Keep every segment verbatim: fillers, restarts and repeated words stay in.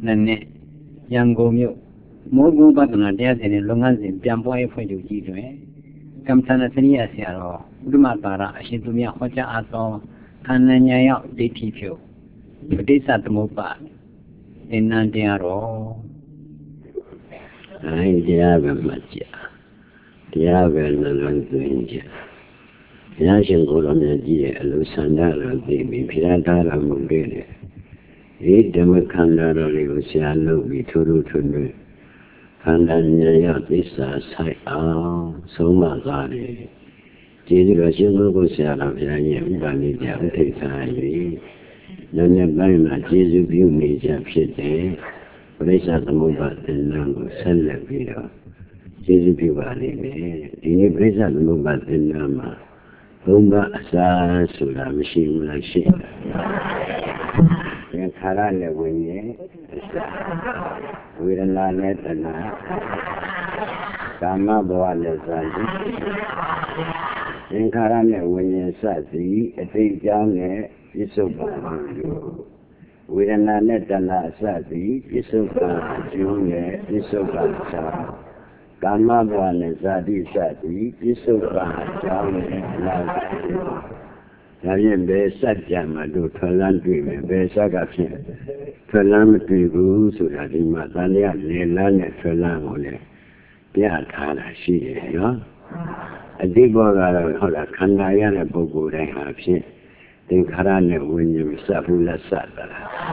Nane, young Gomio, more go back on a death in a long as in Piamboy for you, Gidway. Come Tanatania, Sierra, Dumatara, Shitumia, Hoja Ato, Kananya, they teach you. But this at the Mopa in Nandiaro. I diava Matia, diava Nanangia. Yashin Golonadia, Lusandara, baby, Piratara Mugere. Eat them a candara, Luciano, Vituru to Candania, Vista, Sai, ah, so Magari. Jesus, you go, Sarah, Vanidia, Tekari. None of my Jesus, you made up shit. Place at the mobile and number, send the video. Jesus, you are living. You place at the mobile and number. Bomba sa sura machine like shit. In Karale, when ye with a lanet and a Kama Boale Zandi. In Karale, when ye sati, a big young is so bad. With a lanet and a sati, is so bad. Junior is so bad. Kama Boale Zadi Sati, is so bad. Nayan be Sajama do Talan dream, be Sagafin. Talam Tribu, Suradima, Tania, Lelan, Talamole. Piatara, she, no? A Diboga, Hola, Kanayana Bogo, they have seen. Then Karane, when you Sapula Sata.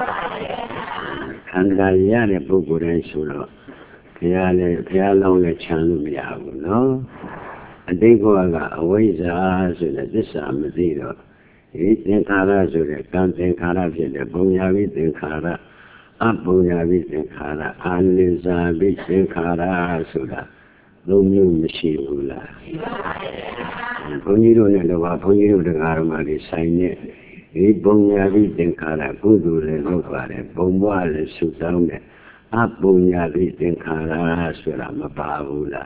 Kanayana Bogo, and Sulo. Piale, Pialong, a Chanumia, no? A Diboga, away the eyes of this Amadino. Eating Kara, so the Kantan Kara, the Bunyavi, the Kara, Abuyavi, the Kara, Anliza, the Kara, Suda, Lomu Mishula. Puniru Nova, Puniru the Armadi, sign it. Eat Bunyavi, the Kara, Budu, the Lovare, Bomba, the Sudame, Abuyavi, the Kara, Suda, Mabula.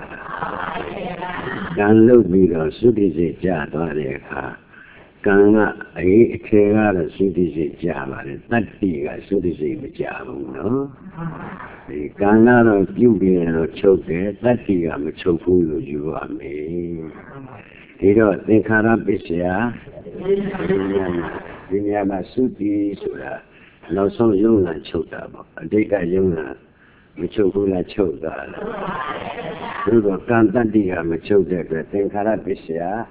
Dan Lubido, Sudi, Jadware. Kanga, I care a city Java, that big a city Java, no? The Kanga of Yubi and choke that big I'm a choku you are me. You don't think Harabisia? Vinyama Suti Sura, no so young and chota, a deka young, which Chokula chota. You don't count that big I'm a choke that think Harabisia.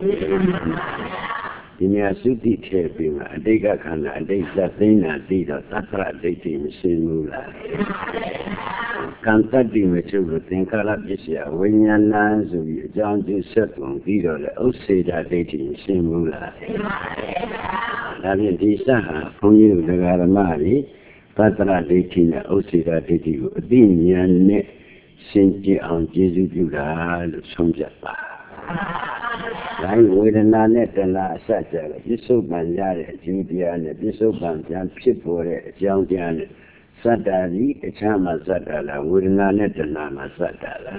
In your city taping, a digger can a day that thing a deed of Tatra dating Simula. Contacting with you with Tinkarabisia, when your lands of your John D. Settle, Dido, the Oseda dating Simula. Having Disa, from you the Garamari, Tatra dating the Oseda dating, being your neck, Sinti on Jesu Buddha, Somjapa. I would not let the last Saturday, Bishop Manjari, Judian, Bishop Manjan, people, John Jan, Satari, a Chama Satala, would not let the Lama Satala.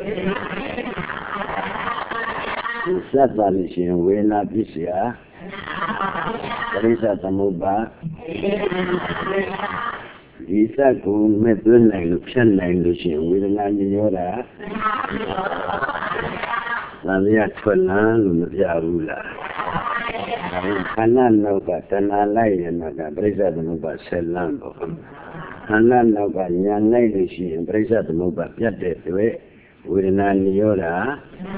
Satalishin will not be here. There is at the Muba. Isa Gun Medun and Chen language will not be here. Lamia Twanan, Yarula. Hanan Noga, Tanalai and Naga, Breza the Muba Selambo. Hanan Noga, Yan Lady, and Breza the Muba Piate, with an Aniora.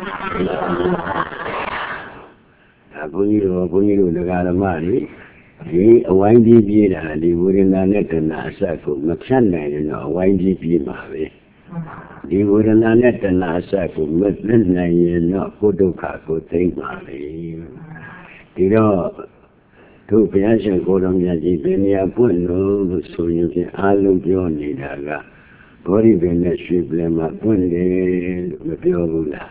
Abunio, Abunio, the Galamari. He a windy beer, and he wouldn't let the Nasa for Macana, you know, windy beer, Mavi. He would not let the Nasa for Midland, not Kodoka, could think, Mavi. You know, two Piasan Kodamia, Venia Puno, so you can Alluvioni Daga, Body Venetia, Blema Punde, Mapiola.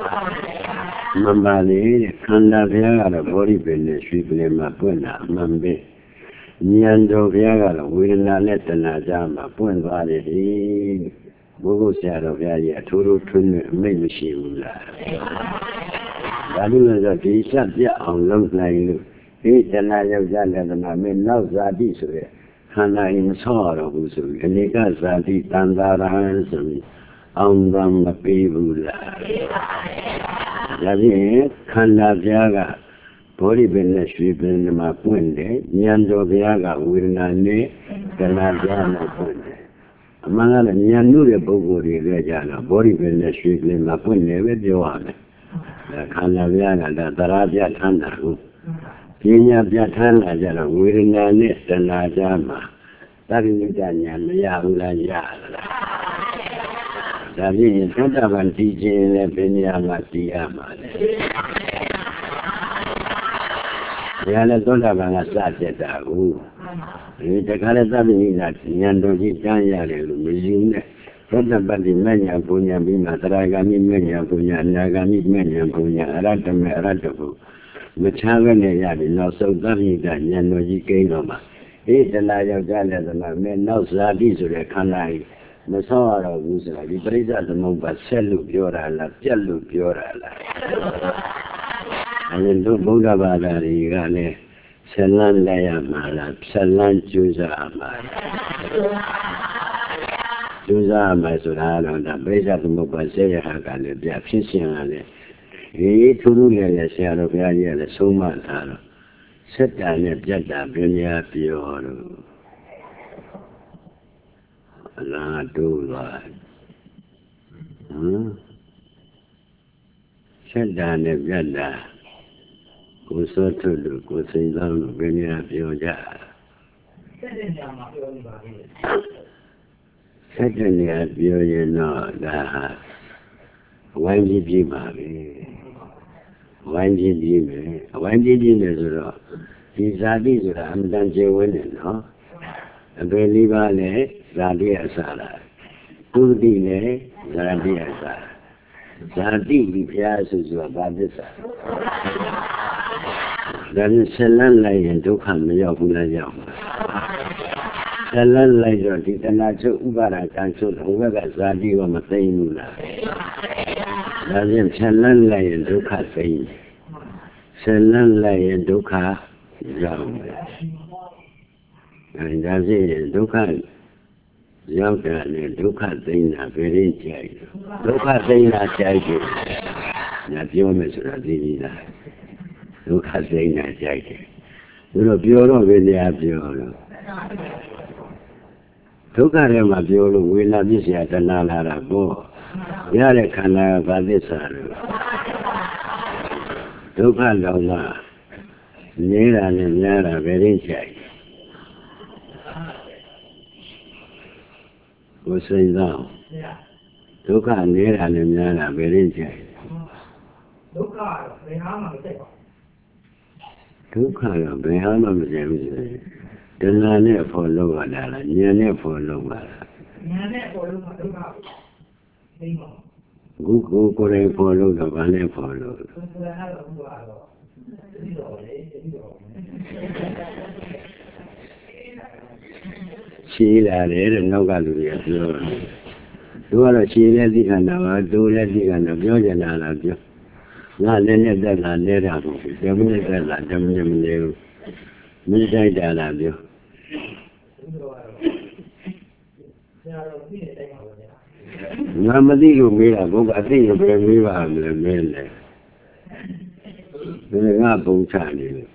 Mambali, Kanda Viaga, Body Venetia, Blema Puna, Mambe. Niando Viaga, will not let the Najama, Pun Valley. Bogo Sado Valley, Turu Tun, Mimishula. Value the Visa on long line. He and I have done that I mean, now that is န္ဓာရင်ဆောတော့ဘူးဆိုပြီးအနေကဇာတိတန်တာရဟန်ဆိုပြီးအောင်ကံမပေးဘူးလားဒါဖြင့်ခန္ဓာပြားကဘောဓိပင်နဲ့ရွှေပင်မှာပွင့်တယ်ဉာဏ်တော်ပြားကဝေဒနာနဲ့ကနာပြားနဲ့ပွင့်တယ်အမှန်ကလည်းဉာဏ်နုတဲ့ပုဂ္ဂိုလ်တွေလည်းကြတော့ဘောဓိပင်နဲ့ရွှေပင်မှာပွင့်တယ်ပဲပြောရမယ်ဒါခန္ဓာပြားကဒါသရာပြထမ်းတာဟုတ်ပညာပြထမ်းလာကြတော့ဝေဒနာနဲ့တဏှာကြားမှာသတိဉာဏ်ဉာဏ်မရဘူးလားရလားဒါဖြင့်သတ္တဗံတည်ခြင်းလည်းပညာမှာတည်ရမှာလေဒါလည်းသောတာပန်ကစပြတ်တာဟုတ်ဒီတခါလည်းသဗ္ဗညိတာဉာဏ်တော်ကြီးတန်းရတယ်လို့မယူနဲ့သောတာပတ္တိမညာပူညာပြီးမှသရဂာမိမညာပူညာအနာဂာမိမညာပူညာအရတ္တမေအရတ္တဘုမချားပဲနဲ့ရတယ်နောက်ဆုံးသဗ္ဗညိတာဉာဏ်တော်ကြီးကိန်းတော်မှာအေးတလားယောက်ျားလည်းသမားမဲနောက်ဇာတိဆိုတဲ့ခန္ဓာကြီးမဆောရတော့ဘူးဆိုတာဒီပရိစ္ဆေသမုပ္ပါဆက်လို့ပြောတာလားပြတ်လို့ပြောတာလားအဲဒီလိုဗုဒ္ဓဘာသာတွေကလည်းဆက်လန်းလိုက်ရမှာလားဆက်လန်းကျူးစားမှာကျူးစားမှာဆိုတာတော့ဒါပရိစ္ဆေသမုပ္ပါဆက်ရဟာကလည်းပြဖြစ်ရှင်ကလည်းဒီထူးထူးလည်းလည်းဆရာတော်ဘုရားကြီးကလည်းဆုံးမထားတော့ဆက်တာနဲ့ပြတ်တာပြင်းများပြောတော့အလားတူပါဟမ်ဆက်တာနဲ့ပြတ်တာကိုယ်စောထုတ်လို့ကိုယ်စိတ်လောင်းလို့ဘယ်များပြောကြဆက်တဲ့နေရာမှာပြောနေပါလေဆက်တဲ့နေရာပြောရင်တော့ဒါဟာဝိုင်းကြည့်ပြပါပဲဝိုင်းကြည့်ပြမယ်ဝိုင်းကြည့်ပြမယ်ဆိုတော့ဒီဇာတိဆိုတာအမှန်တန်ကျေဝန်းတယ်နော်အပေလေးပါးနဲ့ဇာတိအစားလားသုတိနဲ့ဇာတိအစားဇာတိဒီဘုရားဆိုဆိုတာဘာသစ္စာဒါနဲ့ဆက်လန်းလိုက်ရင်ဒုက္ခမရောက်ဘူးလားရောက်မှာဆက်လန်းလိုက်တော့ဒီတဏှာချုပ်ဥပါဒကံချုပ်ဟိုဘက်ကဇာတိကမသိဘူးလားဒါဖြင့်ဆက်လန်းလိုက်ရင်ဒုက္ခသိဆက်လန်းလိုက်ရင်ဒုက္ခရောက်မယ်အဲဒါဖြင့်ဒုက္ခရောက်တာနဲ့ဒုက္ခသိနေတာဘယ်ရင်ကြိုက်ဒုက္ခသိနေတာကြိုက်တယ်ညာပြောမယ်ဆိုတာသိပြီလားဒုက္ခသိနေတာကြိုက်တယ်သူတို့ပြောတော့ဘယ်နေရာပြောလို့ဒုက္ခထဲမှာပြောလို့ဝေဒနာပြည့်စရာတဏှာလာတာပေါ့ရတဲ့ခန္ဓာကဘာသစ္စာလို့ဒုက္ခလောကနေတာနဲ့များတာဘယ်ရင်ကြိုက်ကိုယ်စိတ်သောဒုက္ခနေတာနဲ့များတာဘယ်ရင်ကြိုက်ဒုက္ခဘယ်ဟာမှမကြိုက်ပါဒုက္ခကဘယ်ဟာမှမကြိုက်ဘူးဆိုရင်တဏှာနဲ့ဖော်လို့ရတာလားဉာဏ်နဲ့ဖော်လို့ရတာဉာဏ်နဲ့ဖော်လို့ဒုက္ခသိမှာခုကိုကိုယ်တိုင်ဖော်လို့တော့ဘာနဲ့ဖော်လို့ကိုယ်တိုင်ကတော့ဘုရားတော့ဒီလိုလေဒီလိုရှင်းလာတယ်တဲ့နောက်ကလူတွေကပြောတယ်သူကတော့ရှင်းတဲ့သိခန္ဓာပါသူလည်းသိခန္ဓာပြောကြတာလားပြောငါလည်းနဲ့တက်လာလဲတာဘူးဓမ္မနဲ့တက်လာဓမ္မနဲ့မလဲဘူးမင်းတိုက်တာလားပြောငါမသိလို့မေးတာဘုရားအသိလို့ပဲမေးပါမလဲမင်းလည်းဒီငါပုံချနေလို့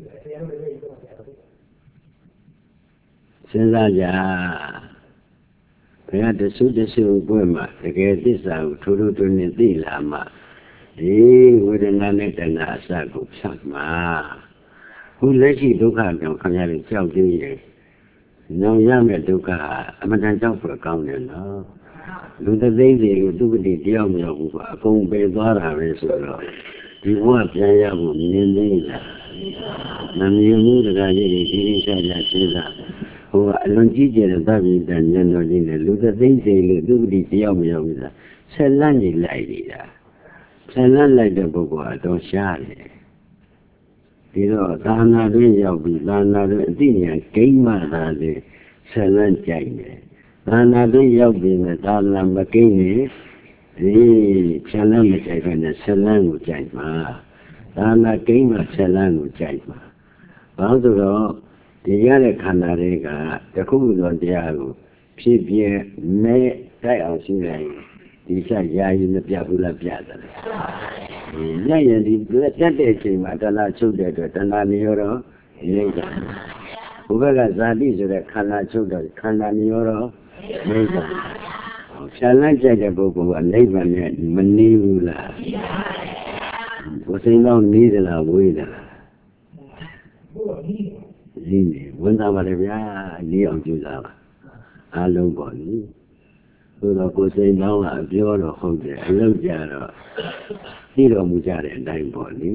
စဉ်းစားကြဘယ်ဟာတဆုတဆုပွင့်မှာတကယ်သစ္စာကိုထိုးထိုးထွင်းထွင်းသိလာမှဒီဝေဒနာနဲ့တဏှာအစကိုဖြတ်မှာခုလက်ရှိဒုက္ခကြောင့်ခင်ဗျားတို့ကြောက်သေးရဲ့နောင်ရမယ့်ဒုက္ခအမှန်တန်ကြောက်ဖွယ်ကောင်းတယ်နော်လူသသိန်းတွေကိုသူပတိတယောက်မရောက်ဘူးကအကုန်ပယ်သွားတာပဲဆိုတော့ဒီဘဝပြန်ရဖို့မြင်သေးလားမမြင်ဘူးတခါကြီးဒီဒီရှာရှာစဉ်းစားဟိုအလွန်ကြီးကျယ်တဲ့သဗ္ဗညတဉာဏ်တော်ကြီးနဲ့လူသသိန်းတွေလို့သူပတိတယောက်မရောက်ဘူးလားဆက်လန့်နေလိုက်နေတာဆက်လန့်လိုက်တဲ့ပုဂ္ဂိုလ်ကတော့ရှားတယ်ဒီတော့သာနာတွင်ရောက်ပြီးသာနာတွင်အသိဉာဏ်ဂိမ်းမှသာလေဆက်လန့်ကြိုက်တယ်သာနာတွင်ရောက်ပြီးနဲ့သာနာမဂိမ်းနေဒီဖြန့်လန့်မကြိုက်ဘဲနဲ့ဆက်လန့်ကိုကြိုက်မှာသာနာဂိမ်းမှဆက်လန့်ကိုကြိုက်မှာဘာလို့ဆိုတော့တရားတဲ့ခန္ဓာတွေကတခုခုသောတရားကိုဖြစ်ပြမဲ့တိုက်အောင်ရှိနေဒီဆက်ယာယီမပြဘူးလားပြတယ်။ညရင်ဒီတက်တဲ့အချိန်မှာတဏှာချုပ်တဲ့အတွက်တဏှာနိရောဓနိဗ္ဗာန်ဘုဘကဇာတိဆိုတဲ့ခန္ဓာချုပ်တဲ့ခန္ဓာနိရောဓနိဗ္ဗာန်ဖြာလိုက်ကြတဲ့ပုဂ္ဂိုလ်ကနိဗ္ဗာန်နဲ့မနည်းဘူးလားဘုစိန်တော့နီးသလားဝေးသလားဒီနေဝန်သားပါလေဗျာလေးအောင်ကြိုးစားပါအားလုံးပေါ့လေဆိုတော့ကိုစိန်တော့ကအပြောတော့ဟုတ်တယ်အလုပ်ကြတော့သိတော်မူကြတဲ့အတိုင်းပေါ့လေ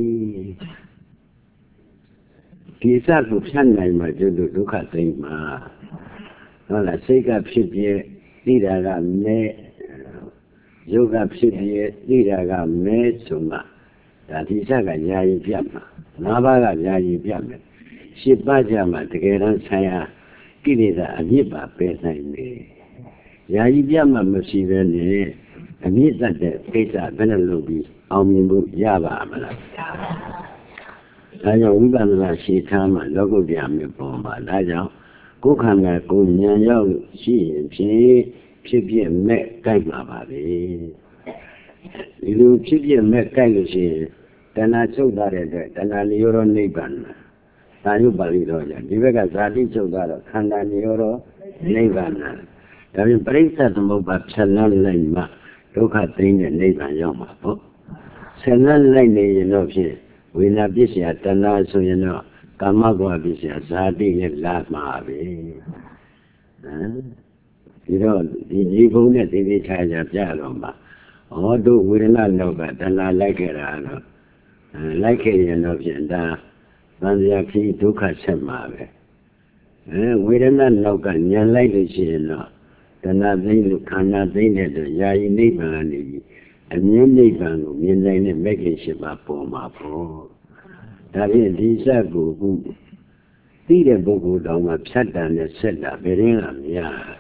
ဒီစကိုဖြတ်နိုင်မှကျွတ်ဒုက္ခသိမ်းမှာဟုတ်လားစိတ်ကဖြစ်ပြသိတာကမဲယောဂဖြစ်ပြသိတာကမဲဆိုမှဒါဒီစကညာရင်ပြတ်မှာငါးပါးကညာရင်ပြတ်မယ်ရှစ်ပါးကြမှာတကယ်တမ်းဆိုင်ရာကိလေသာအမြစ်ပါပယ်နိုင်တယ်ညာရင်ပြတ်မှမရှိဘဲနဲ့အမြစ်တတ်တဲ့ကိစ္စဘယ်နဲ့လုပ်ပြီးအောင်မြင်ဖို့ရပါမလားဒါကြောင့်ဝိပဿနာရှင်းထားမှလောကုတ္တရာမြတ်ပေါ်မှာဒါကြောင့်ကိုယ်ခန္ဓာကိုယ်ဉာဏ်ရောက်ရှိရင်ဖြစ်ဖြစ်ပြမဲ့ကြိုက်မှာပါပဲဒီလိုဖြစ်ပြမဲ့ကြိုက်လို့ရှိရင်တဏှာချုပ်သွားတဲ့အတွက်တဏှာနိရောဓနိဗ္ဗာန်သာယုပါဠိတော်ကြောင့်ဒီဘက်ကဇာတိချုပ်သွားတော့ခန္ဓာနိရောဓနိဗ္ဗာန်ဒါပြင်ပရိစ္ဆေသမုပ္ပါဖြတ်လန်းလိုက်မှဒုက္ခသိမ်းတဲ့နိဗ္ဗာန်ရောက်မှာပေါ့ဆက်လန်းလိုက်နေရင်တော့ဖြင့်ဝိညာဉ်ပစ္စယတဏှာဆိုရင်တော့ကာမဂုဏ်ပစ္စယဇာတိနဲ့လာမှာပဲဟမ်ဒီတော့ဒီဒီဘုံနဲ့သိသိချာချာပြတော့မှာဩတို့ဝေဒနာလောကတဏှာလိုက်ခဲ့တာတော့လိုက်ခဲ့ရင်တော့ဖြင့်ဒါသံဃာခိဒုက္ခဆက်မှာပဲအဲဝေဒနာလောကညံလိုက်လို့ရှိရင်တော့တဏှာသိမ်းလို့ခန္ဓာသိမ်းတဲ့အတွက်ယာယီနိဗ္ဗာန်ကနေပြီးအမြဲနိဗ္ဗာန်ကိုမြင်နိုင်တဲ့မဂ္ဂင်ရှိပါပေါ်မှာပေါ့ဒါဖြင့်ဒီစက်ကိုခုသိတဲ့ပုဂ္ဂိုလ်တောင်မှဖြတ်တန်နဲ့ဆက်တာဘယ်ရင်းကမရ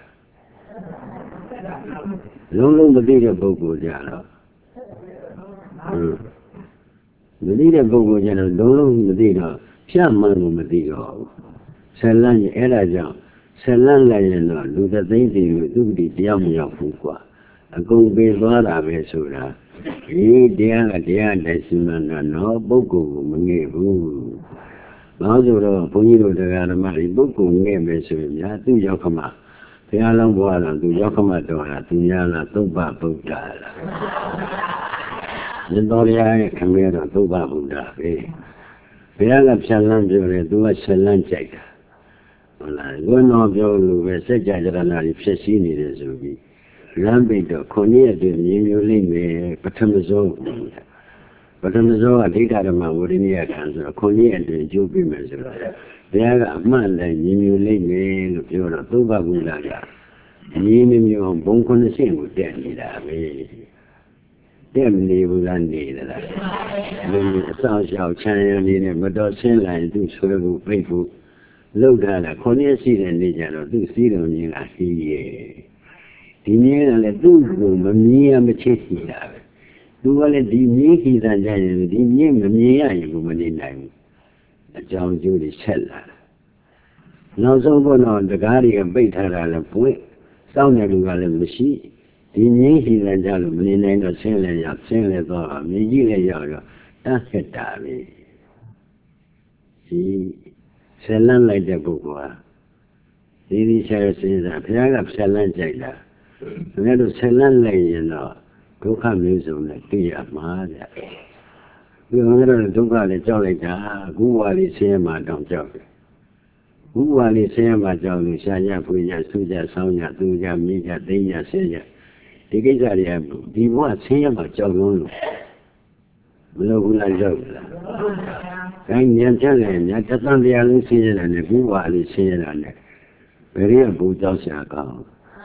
လုံးလုံးမသိတဲ့ပုဂ္ဂိုလ်ကြတော့မသိတဲ့ပုဂ္ဂိုလ်ကြတော့လုံးလုံးမသိတော့ဖြတ်မှန်းကိုမသိတော့ဘူးဆက်လန်းရင်အဲ့ဒါကြောင့်ဆက်လန်းလိုက်ရင်တော့လူသသိန်းစီကိုသူ့တည်တရားမရောက်ဘူးကွာအကုန်ပြေသွားတာပဲဆိုတာဒီတရားကတရားတိုင်းစီမံတာတော့ပုဂ္ဂိုလ်ကိုမငဲ့ဘူး။ဘာလို့ဆိုတော့ဘုန်းကြီးတို့တရားဓမ္မတွေပုဂ္ဂိုလ်ငဲ့မယ်ဆိုရင်များသူ့ရောက်ခမဘုရားလောင်းဘွားလားသူရောက်ခမတော်လားသူများလားသုဘဗုဒ္ဓလား။ဒီတော်ရရဲ့ခမဲတော့သုဘဗုဒ္ဓပဲ။ဘုရားကဖြတ်လန်းပြောတယ်သူကဆက်လန်းကြိုက်တာ။ဟုတ်လား။ဘုန်းတော်ပြောလို့ပဲစัจ जा ကြရနာတွေဖြစ်စည်းနေတယ်ဆိုပြီးလမ်းပိတ်တော့ခုနှစ်ရက်တည်းမြင်မျိုးလိမ့်မယ်ပထမဆုံးပထမဆုံးအဋ္ဌဓမ္မဝိရိယခံဆိုတော့ခုနှစ်ရက်တည်းကျိုးပြမယ်ဆိုတော့ဘုရားကအမှန်လည်းမြင်မျိုးလိမ့်မယ်လို့ပြောတော့သုဘဂုလကမြင်မျိုးဘုံခုနှစ်ဆင့်ကိုတက်နေတာပဲတက်မနေဘူးလားနေသလားလူအဆောင်ရှောက်ချမ်းရနေနဲ့မတော်ဆင်းလိုက်သူဆွဲဖို့ပြိတ်ဖို့လောက်ထားတာခုနှစ်ရှိတဲ့နေ့ကျတော့သူစီးတော်မြင်လာစီးရဲ့ဒီမြင်ကလည်းသူ့ကိုမမြင်ရမချစ်စီတာပဲသူကလည်းဒီမြင်ခီတန်ကြရင်ဒီမြင်မမြင်ရရင်ကိုမနေနိုင်ဘူးအကြောင်းကျိုးတွေဆက်လာတာနောက်ဆုံးတော့တကားတွေကပိတ်ထားတာလည်းပွင့်စောင့်နေလူကလည်းမရှိဒီမြင်ခီတန်ကြလို့မနေနိုင်တော့ဆင်းလဲရောက်ဆင်းလဲတော့မြင်ကြည့်လဲရောက်ရောတတ်ခဲ့တာပဲဒီဆယ်လန်းလိုက်တဲ့ပုဂ္ဂိုလ်ဟာဒီဒီဆယ်စဉ်းစားဘုရားကဖြတ်လန်းကြိုက်တာဒါနဲ့တော့ဆက်လန်းလိုက်ရင်တော့ဒုက္ခမျိုးစုံနဲ့သိရမှာဗျာဒီလိုမျိုးဒုက္ခလည်းကြောက်လိုက်တာအခုဝါလေးဆင်းရဲမှတောင်ကြောက်တယ်အခုဝါလေးဆင်းရဲမှကြောက်လို့ရှားရဖွေရဆူကြဆောင်းရသူကြမိကြသိညာဆင်းရဒီကိစ္စတွေကဒီဘဝဆင်းရဲမှကြောက်လို့မလို့ဘူးလားကြောက်လားခိုင်းညံချတယ်ညတသံတရားလုံးဆင်းရဲတယ်နဲ့အခုဝါလေးဆင်းရဲတာနဲ့ဘယ်ရဘူးကြောက်ရှာကောင်း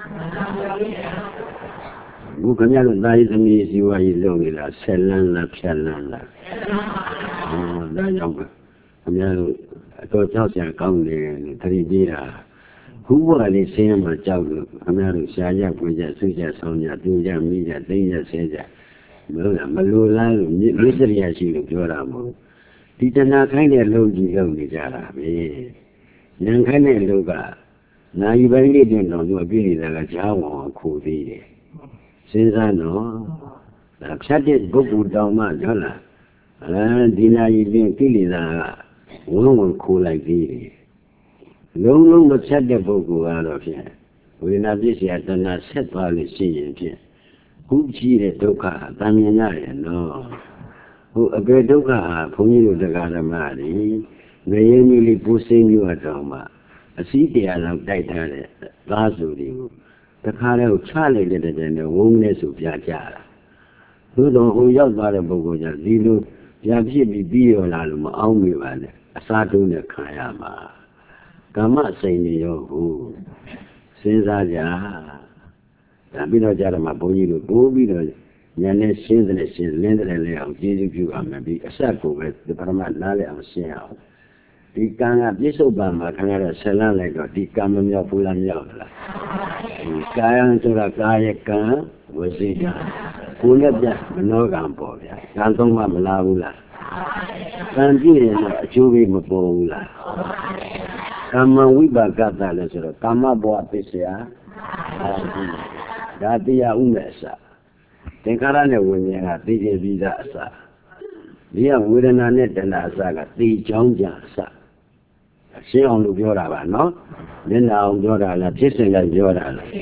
ဘုခင်ဗျားတို့တာယသမီးစီဝါကြီးလုပ်နေတာဆက်လန်းလားဖြတ်လန်းလားဟောဒါကြောင့်ခင်ဗျားတို့အတော်ကြောက်ကြကောင်းတယ်လို့သတိပေးတာခုဘဝလေးဆင်းရဲမှကြောက်လို့ခင်ဗျားတို့ရှားရပွေကြဆွေးကြဆောင်းကြသူကြမိကြသိကြဆဲကြမလို့လားမလို့လားလို့မြစ်စရိယရှိလို့ပြောတာမဟုတ်ဒီတဏှာခိုင်းတဲ့လုံကြီးလုပ်နေကြတာပဲ nhân khái này đâu cả là như vậy đi đến đó nhưng biết là cái cháu họ khổ đi đấy sinh ra nó là sát chết bốc bụt đau mà đó là là đi này đi cái gì là uống một khổ lại đi lúc lúc nó sát chết bốc bụt à đó chứ vì nó biết sẽ tận là sát vào lịch sử chứ cũng chỉ để đâu cả tam nhân này nó ở bên đâu cả phong như được cái là mà đi người như đi bút sinh như ở trong mà sĩ địa là đại đại đấy lá số đi tất cả đều trả lại để để để uống này số giá trả lúc đó hồiရောက်သွားတဲ့ပုဂ္ဂိုလ်ကဒီလိုပြန်ဖြစ်ပြီးပြီးရောလာလို့မအောင်မိပါနဲ့အစားတုံးနဲ့ခံရမှာကာမစိတ်နေရောကိုစဉ်းစားကြဒါပြီးတော့ကြတော့မှဘုန်းကြီးတို့ပိုးပြီးတော့ဉာဏ်နဲ့ရှင်းတဲ့ရှင်းလင်းတဲ့လဲအောင်ကျေးဇူးပြုပါမယ်ပြီးအဆက်ကိုပဲပရမတ်နားလဲအောင်ရှင်းအောင်ဒီကံကပြစ္ဆုတ်ပံမှာခင်ဗျားတို့ဆက်လန်းလိုက်တော့ဒီကံမမြောက်ဘူးလားမြောက်လားဒီကာယံဆိုတာကာယကံဝစီကံကိုယ်နဲ့ပြမနောကံပေါ့ဗျာကံသုံးပါမလားဘူးလားကံပြည့်ရင်တော့အကျိုးပေးမပေါ်ဘူးလားကမ္မဝိပါကတလည်းဆိုတော့ကာမဘဝပစ္စယဒါတရားဥမဲ့အစသင်္ခါရနဲ့ဝိညာဉ်ကသိကျပြီးသားအစဒီကဝေဒနာနဲ့တဏှာအစကသိချောင်းကြအစရှင်းအောင်လို့ပြောတာပါနော်မျက်နှာအောင်ပြောတာလားဖြစ်စဉ်ကပြောတာလား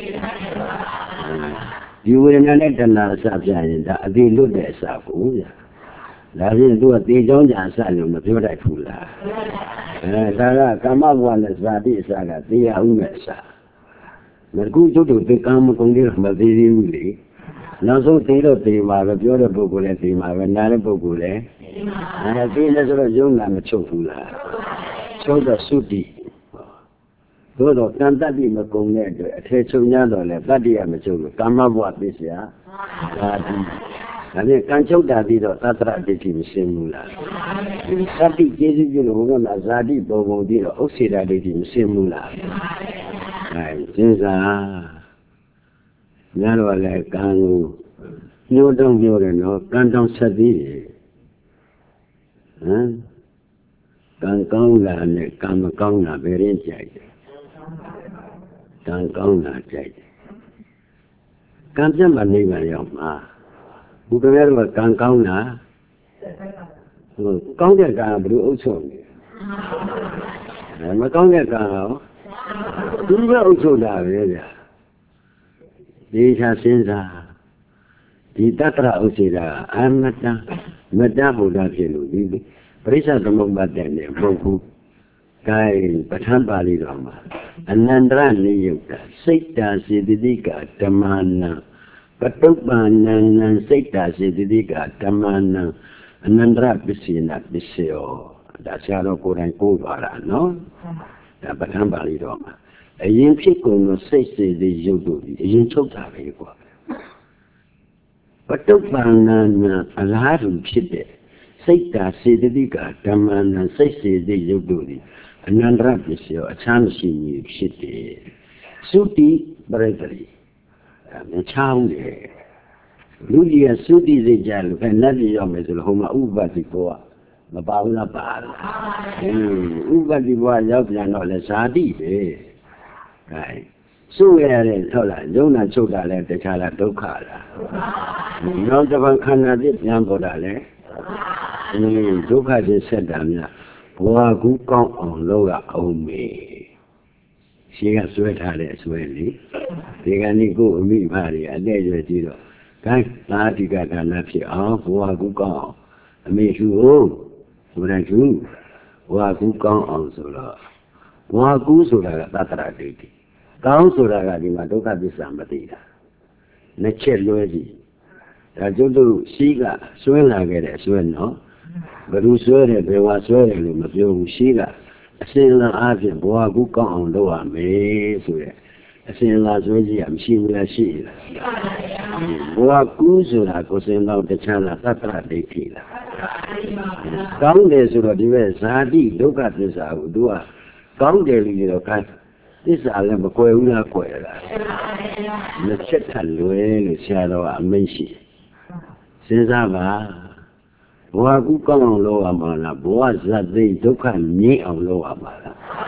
ဒီဝေဒနာနဲ့တဏှာအစပြရင်ဒါအသေးလွတ်တဲ့အစကိုဗျာဒါဖြင့်သူကသိချောင်းကြအစလို့မပြောတတ်ဘူးလားအဲဒါကကာမဘဝနဲ့ဇာတိအစကသိရဦးမဲ့အစမကူကျုပ်တို့သိကာမကုန်လေးမသိသေးဘူးလေနောက်ဆုံးသိတော့သိမှာပဲပြောတဲ့ပုဂ္ဂိုလ်လည်းသိမှာပဲနားတဲ့ပုဂ္ဂိုလ်လည်းအဲသိလဲဆိုတော့ယုံနာမချုပ်ဘူးလားချုပ်တော့သုတိတို့တော့ကံတတ္တိမကုန်တဲ့အတွက်အထေချုပ်များတော့လဲတတ္တိရမချုပ်လို့ကာမဘဝပစ္စယဒါတိဒါနဲ့ကံချုပ်တာပြီးတော့သတ္တရဒိဋ္ဌိမရှင်းဘူးလားသတ္တိကျေစုပြုလို့ဘုရားကဇာတိပုံပုံပြီးတော့ဥစ္စေတဒိဋ္ဌိမရှင်းဘူးလားအဲစဉ်းစားများတော့လည်းကံကိုညှိုးတောင်းပြောတယ်နော်ကံတောင်းဆက်သေးတယ်ဟမ်ကံကောင်းလာနဲ့ကံမကောင်းတာဘယ်ရင်ကြိုက်တယ်ကံကောင်းတာကြိုက်တယ်ကံပြတ်မှနိဗ္ဗာန်ရောက်မှာဘုရားကတော့ကံကောင်းတာဟိုကောင်းတဲ့ကံဘယ်လိုအုပ်ချုပ်လဲမကောင်းတဲ့ကံရောသူကအုပ်ချုပ်တာပဲဗျာဒီချာစဉ်းစားဒီတတ္တရဥစ္စေတာအမတ္တမတ္တဘုရားဖြစ်လို့ဒီပရိစ္ဆသမုပ္ပါဒ်တဲ့နဲ့မဟုတ်ဘူး။ဒါပဋ္ဌာန်းပါဠိတော်မှာအနန္တရနိယုတ်တာစိတ်တာစေတသိကဓမ္မနာပတုပ္ပန္နံစိတ်တာစေတသိကဓမ္မနာအနန္တရပစ္စေနပစ္စယောဒါဆရာတော်ကိုယ်တိုင်ကိုးပါတာနော်။ဒါပဋ္ဌာန်းပါဠိတော်မှာအရင်ဖြစ်ကုန်သောစိတ်စေတရုပ်တို့အရင်ချုပ်တာပဲကွာပတုပ္ပန္နအလားတူဖြစ်တဲ့စိတ်တာစေတသိကဓမ္မနာစိတ်စေတရုပ်တို့အနန္တရပစ္စယောအချမ်းရှိမည်ဖြစ်တယ်သုတိပရိတ္တိမချောင်းတယ်လူကြီးကသုတိစိတ်ကြလို့ခဲနတ်ပြည်ရောက်မယ်ဆိုလို့ဟိုမှာဥပ္ပတ္တိဘောမပါဘူးလားပါလားဥပ္ပတ္တိဘောရောက်ပြန်တော့လဲဇာတိပဲအဲสู้ရတဲ့ဟုတ်လားယုံနာချုပ်တာလဲတခြားလားဒုက္ခလားနောက်တစ်ပတ်ခန္ဓာပြပြန်ပေါ်တာလဲအင်းဒုက္ခချင်းဆက်တာများဘဝကူးကောင်းအောင်လုပ်ရအောင်မေရှင်းကဆွဲထားတဲ့အဆွဲလေဒီကနေ့ကိုအမိဖားတွေအတဲ့ရွယ်ကြည့်တော့ခိုင်းသာတိကဒါနဖြစ်အောင်ဘဝကူးကောင်းအောင်အမေသူဟုတ်ဆိုတဲ့သူဘဝကူးကောင်းအောင်ဆိုတော့ဘဝကူးဆိုတာကသတ္တရဒိဋ္ဌိကောင်းဆိုတာကဒီမှာဒုက္ခသစ္စာမသိတာနှစ်ချက်လွဲကြည့်ဒါကျုပ်တို့ရှိကဆွဲလာခဲ့တဲ့အဆွဲနော်ဘယ်သူဆွဲတယ်ဘယ်ဝါဆွဲတယ်လို့မပြောဘူးရှိကအစဉ်လာအားဖြင့်ဘဝကူကောင်းအောင်လုပ်ရမယ်ဆိုတဲ့အစဉ်လာဆွဲကြည့်ရမရှိဘူးလားရှိလားဘဝကူဆိုတာကိုယ်စင်တော့တခြားလားသတ္တရဒိဋ္ဌိလားကောင်းတယ်ဆိုတော့ဒီဘက်ဇာတိဒုက္ခသစ္စာကိုသူကကောင်းတယ်လို့ပြောခိုင်းသစ္စာလည်းမကွယ်ဘူးလားကွယ်လားလက်ချက်ထလွယ်လို့ဆရာတော်ကအမိန့်ရှိစဉ်းစားပါဘဝကူကောင်းအောင်လုပ်ရမှာလားဘဝဇတ်သိဒုက္ခငြိမ်းအောင်လုပ်ရမှာလား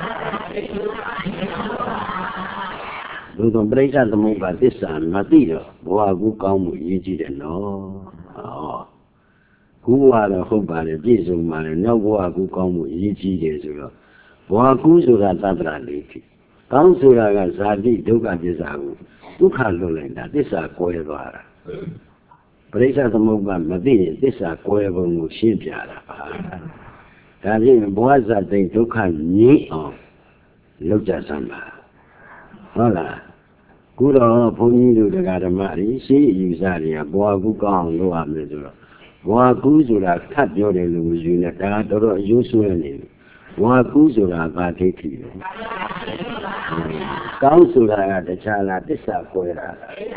Lúc đó bây giờ tôi muốn bắt tết sản mà tí rồi, bố cũng cao một ý chí đấy nó, cú qua là không phải là biết rồi mà nó bố cũng cao một ý chí đấy rồi, bố cũng rồi là ta ra đi thì, cao rồi là cái giá trị đâu cả biết sao, cũng khá lâu rồi đã tết sản coi rồi, bây giờ tôi muốn bắt mà tí tết sản coi vào một xin trả là, cái gì bố giờ thì đâu cả nhỉ, lúc giờ sao mà, đó là cú đó phong nhiên được cái đó mà đi sĩ yêu sa đi à, bố cũng cao luôn à mấy rồi, bố cũng rồi là thắt vô để lưu giữ này, cái đó đó yêu suy này, bố cũng rồi là cái thế thì, cao rồi là cái cha là tết sa coi là,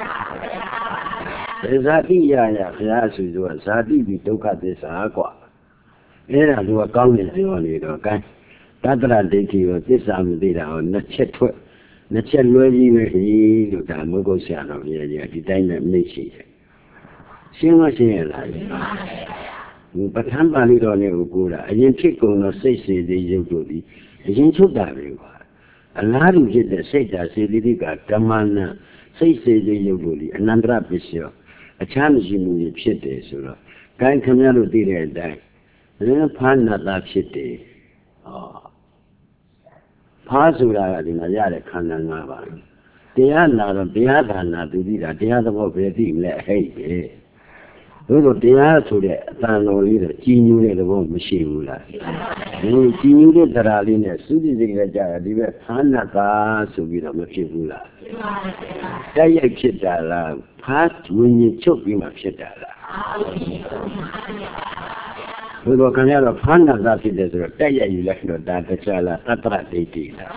tết sa đi ya ya, ya suy rồi sa đi bị đâu cả tết sa quá, cái là tôi cao nhất rồi này đó cái, ta ra đây thì tết sa mới đi đâu, nó chết thôi. Nó chết luôn gì vậy thì lúc đó mới có xem đâu vậy vậy thì tay này mới xí xem nó xem lại bắt hắn vào đi rồi này cũng là anh thích con nó xây xây đi giống tôi đi anh chụp đã rồi anh làm gì để xây ra xây đi cả cảm ơn xây xây đi giống tôi đi anh ăn ra biết sao anh chán gì muốn biết đấy rồi cái tham gia rồi đi rồi đấy nó phán nó là biết đấy pháဆိုတာကဒီမှာရတဲ့ခန္ဓာ၅ပါးတရားနာတော့တရားဌာနသူသိတာတရားသဘောပဲသိမလဲဟဲ့ပဲတို့တော့တရားဆိုတဲ့အတန်တော်လေးတော့ကြီးညိုတဲ့သဘောမရှိဘူးလားဒီကြီးညိုတဲ့တရားလေးနဲ့သုတိစိတ်နဲ့ကြာဒီဘက်ခန္ဓာကာဆိုပြီးတော့မဖြစ်ဘူးလားတိုက်ရိုက်ဖြစ်တာလားဖားဝิญဉ်ချုပ်ပြီးမှဖြစ်တာလားဘုရားခင်ဗျားတော့ဖားနာတာဖြစ်တယ်ဆိုတော့တိုက်ရိုက်ယူလိုက်တော့ဒါတရားလားတတ္တရဒိဋ္ဌိလား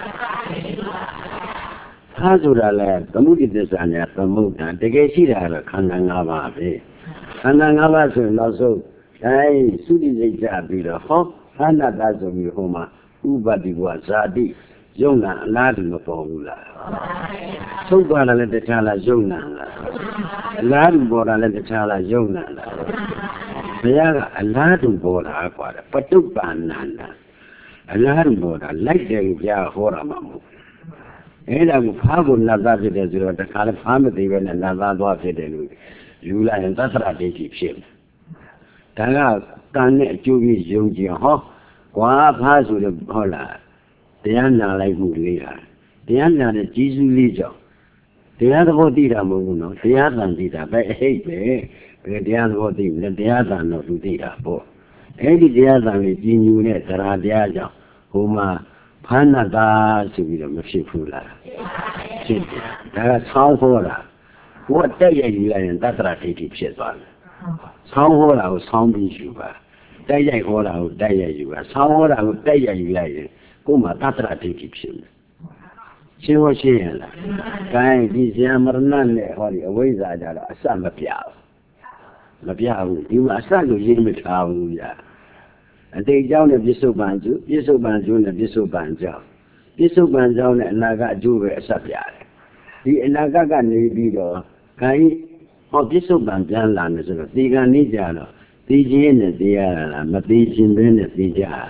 ဖားဆိုတာလဲသမုဒိသစ္စာနဲ့သမုဒ္ဒံတကယ်ရှိတာတော့ခန္ဓာ၅ပါးပဲခန္ဓာ၅ပါးဆိုရင်နောက်ဆုံးအဲသုတိစိတ်ကြပြီးတော့ဟောဖားနာတာဆိုပြီးဟိုမှာဥပတိဘဝဇာတိယုံနာအလားတူမပေါ်ဘူးလားသုတ်သွားတာလည်းတရားလားယုံနာလားအလားတူပေါ်တာလည်းတရားလားယုံနာလားဘုရားကအလားတူပေါ်တာကွာပတုပ္ပန္နန္ဒအလားတူပေါ်တာလိုက်တယ်ဘုရားဟောတာမှမဟုတ်အဲ့ဒါကိုဖားကိုနတ်သားဖြစ်တယ်ဆိုတော့တခါလည်းဖားမသိပဲနဲ့နတ်သားသွားဖြစ်တယ်လို့ယူလိုက်ရင်သတ္တရဒိဋ္ဌိဖြစ်တယ်ဒါကကံနဲ့အကျိုးကြီးယုံကြည်ဟောကွာဖားဆိုတော့ဟောလားတရားနာလိုက်မှုလေးဟာတရားနာတဲ့ကြီးစုလေးကြောင့်တရားသဘောသိတာမဟုတ်ဘူးနော်တရားသံသိတာပဲအဟိတ်ပဲဘယ်တရားသဘောသိမလဲတရားသံတော့သူသိတာပေါ့အဲ့ဒီတရားသံလေးကြီးညူတဲ့တရားတရားကြောင့်ဟိုမှာဖာနာတာဆိုပြီးတော့မဖြစ်ဘူးလားဖြစ်တယ်ဒါကဆောင်းဟောတာဘုရားတက်ရယူလိုက်ရင်တတ္တရဒိဋ္ဌိဖြစ်သွားတယ်ဆောင်းဟောတာကိုဆောင်းပြီးယူပါတက်ရိုက်ဟောတာကိုတက်ရိုက်ယူပါဆောင်းဟောတာကိုတက်ရိုက်ယူလိုက်ရင်ကိုယ်မှာတတ္တရဒိဋ္ဌိဖြစ်တယ်ရှင်းလို့ရှိရင်လားကိုင်းဒီဇာမရဏနဲ့ဟောဒီအဝိဇ္ဇာကြတော့အစမပြဘူးမပြဘူးဒီမှာအစလို့ရေးမထားဘူးဗျာအတိတ်အကြောင်းနဲ့ပြစ္ဆုတ်ပံကျုပြစ္ဆုတ်ပံကျုနဲ့ပြစ္ဆုတ်ပံကြောင်းပြစ္ဆုတ်ပံကြောင်းနဲ့အနာကအကျိုးပဲအစပြတယ်ဒီအနာကကနေပြီးတော့ကိုင်းဟောပြစ္ဆုတ်ပံပြန်လာမယ်ဆိုတော့ဒီကံနေကြတော့သိခြင်းနဲ့သိရတာမသိခြင်းပဲနဲ့သိကြတာ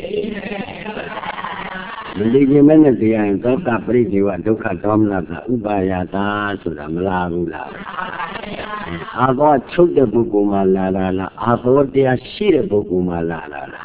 မသိခြင်းပဲနဲ့သိရရင်သောတာပရိဒေဝဒုက္ခဒေါမနတာဥပါယတာဆိုတာမလားဘူးလားအာသောချုပ်တဲ့ပုဂ္ဂိုလ်မှလာလာလားအာသောတရားရှိတဲ့ပုဂ္ဂိုလ်မှလာလာလား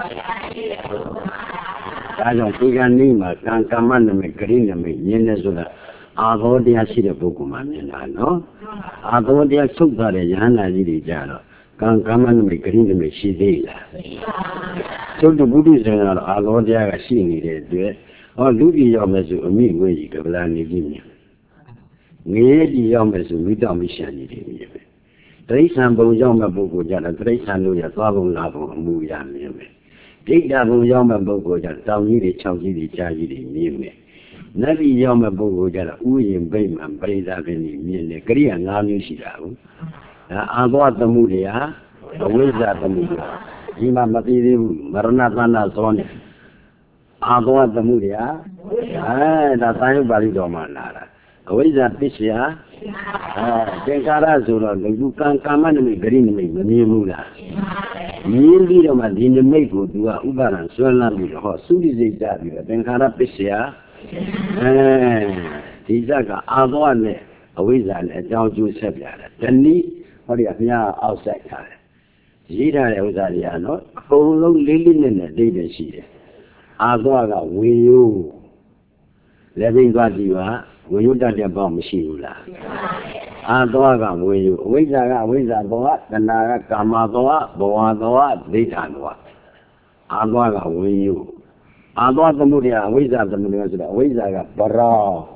ဒါကြောင့်ဒီကနေ့မှာကံကမ္မနမိတ်ဂရိနမိတ်မြင်နေဆိုတာအာသောတရားရှိတဲ့ပုဂ္ဂိုလ်မှမြင်တာနော်အာသောတရားချုပ်သွားတဲ့ယဟန္တာကြီးတွေကြတော့ကံကမ္မနမိတ်ဂရိနမိတ်ရှိသေးလားချုပ်တဲ့ဘုဒ္ဓဆရာတော်အာသောတရားကရှိနေတဲ့အတွက်ဟောလူကြီးရောက်မယ်ဆိုအမိဝေကြီးကဗလာနေပြီမြင်ငရေကြီးရောက်မယ်ဆိုမိတော်မိရှန်ကြီးတွေမြင်မယ်တိရစ္ဆာန်ဘုံရောက်မဲ့ပုဂ္ဂိုလ်ကြတော့တိရစ္ဆာန်တို့ရသွားဘုံလာဘုံအမှုရမြင်မယ်ပြိတ္တာဘုံရောက်မဲ့ပုဂ္ဂိုလ်ကြတောင်ကြီးတွေခြောက်ကြီးတွေကြားကြီးတွေမြင်မယ်နတ်ပြည်ရောက်မဲ့ပုဂ္ဂိုလ်ကြတော့ဥယျာဉ်ဗိမာန်ပရိသတ်ကနေမြင်တယ်ကရိယာ၅မျိုးရှိတာဟုတ်ဒါအာသောသမှုတွေဟာအဝိဇ္ဇာသမှုတွေဒီမှာမသိသေးဘူးမရဏသနာသောနဲ့အာသောသမှုတွေဟာအဲဒါသာယုပါဠိတော်မှာလာတာအဝိဇ္ဇာပစ္စယအဲသင်္ခါရဆိုတော့လူကံကာမနမိတ်ဂရိနမိတ်မမြင်ဘူးလားမြင်ပြီးတော့မှဒီနမိတ်ကိုသူကဥပါဒံဆွဲလန်းပြီးတော့ဟောသုတိစိတ်ကြပြီးတော့သင်္ခါရပစ္စယအဲဒီဇက်ကအာသောနဲ့အဝိဇ္ဇာနဲ့အကြောင်းကျိုးဆက်ပြတယ်တနည်းဟောဒီအများအောက်ဆိုင်ထားတယ်ရေးထားတဲ့ဥစ္စာတွေကတော့အကုန်လုံးလေးလေးနဲ့နဲ့တိတ်တယ်ရှိတယ်အာသောကဝေယိုလက်သိသွားကြည့်ပါဝေယုတ္တတဲ့ပေါ့မရှိဘူးလားအာသောကဝေယုအဝိဇ္ဇာကအဝိဇ္ဇာသောတဏှာကကာမသောဘဝသောဒိဋ္ဌာသောအာသောကဝေယုအာသောသမုဒယအဝိဇ္ဇာသမုဒယဆိုတော့အဝိဇ္ဇာကပရော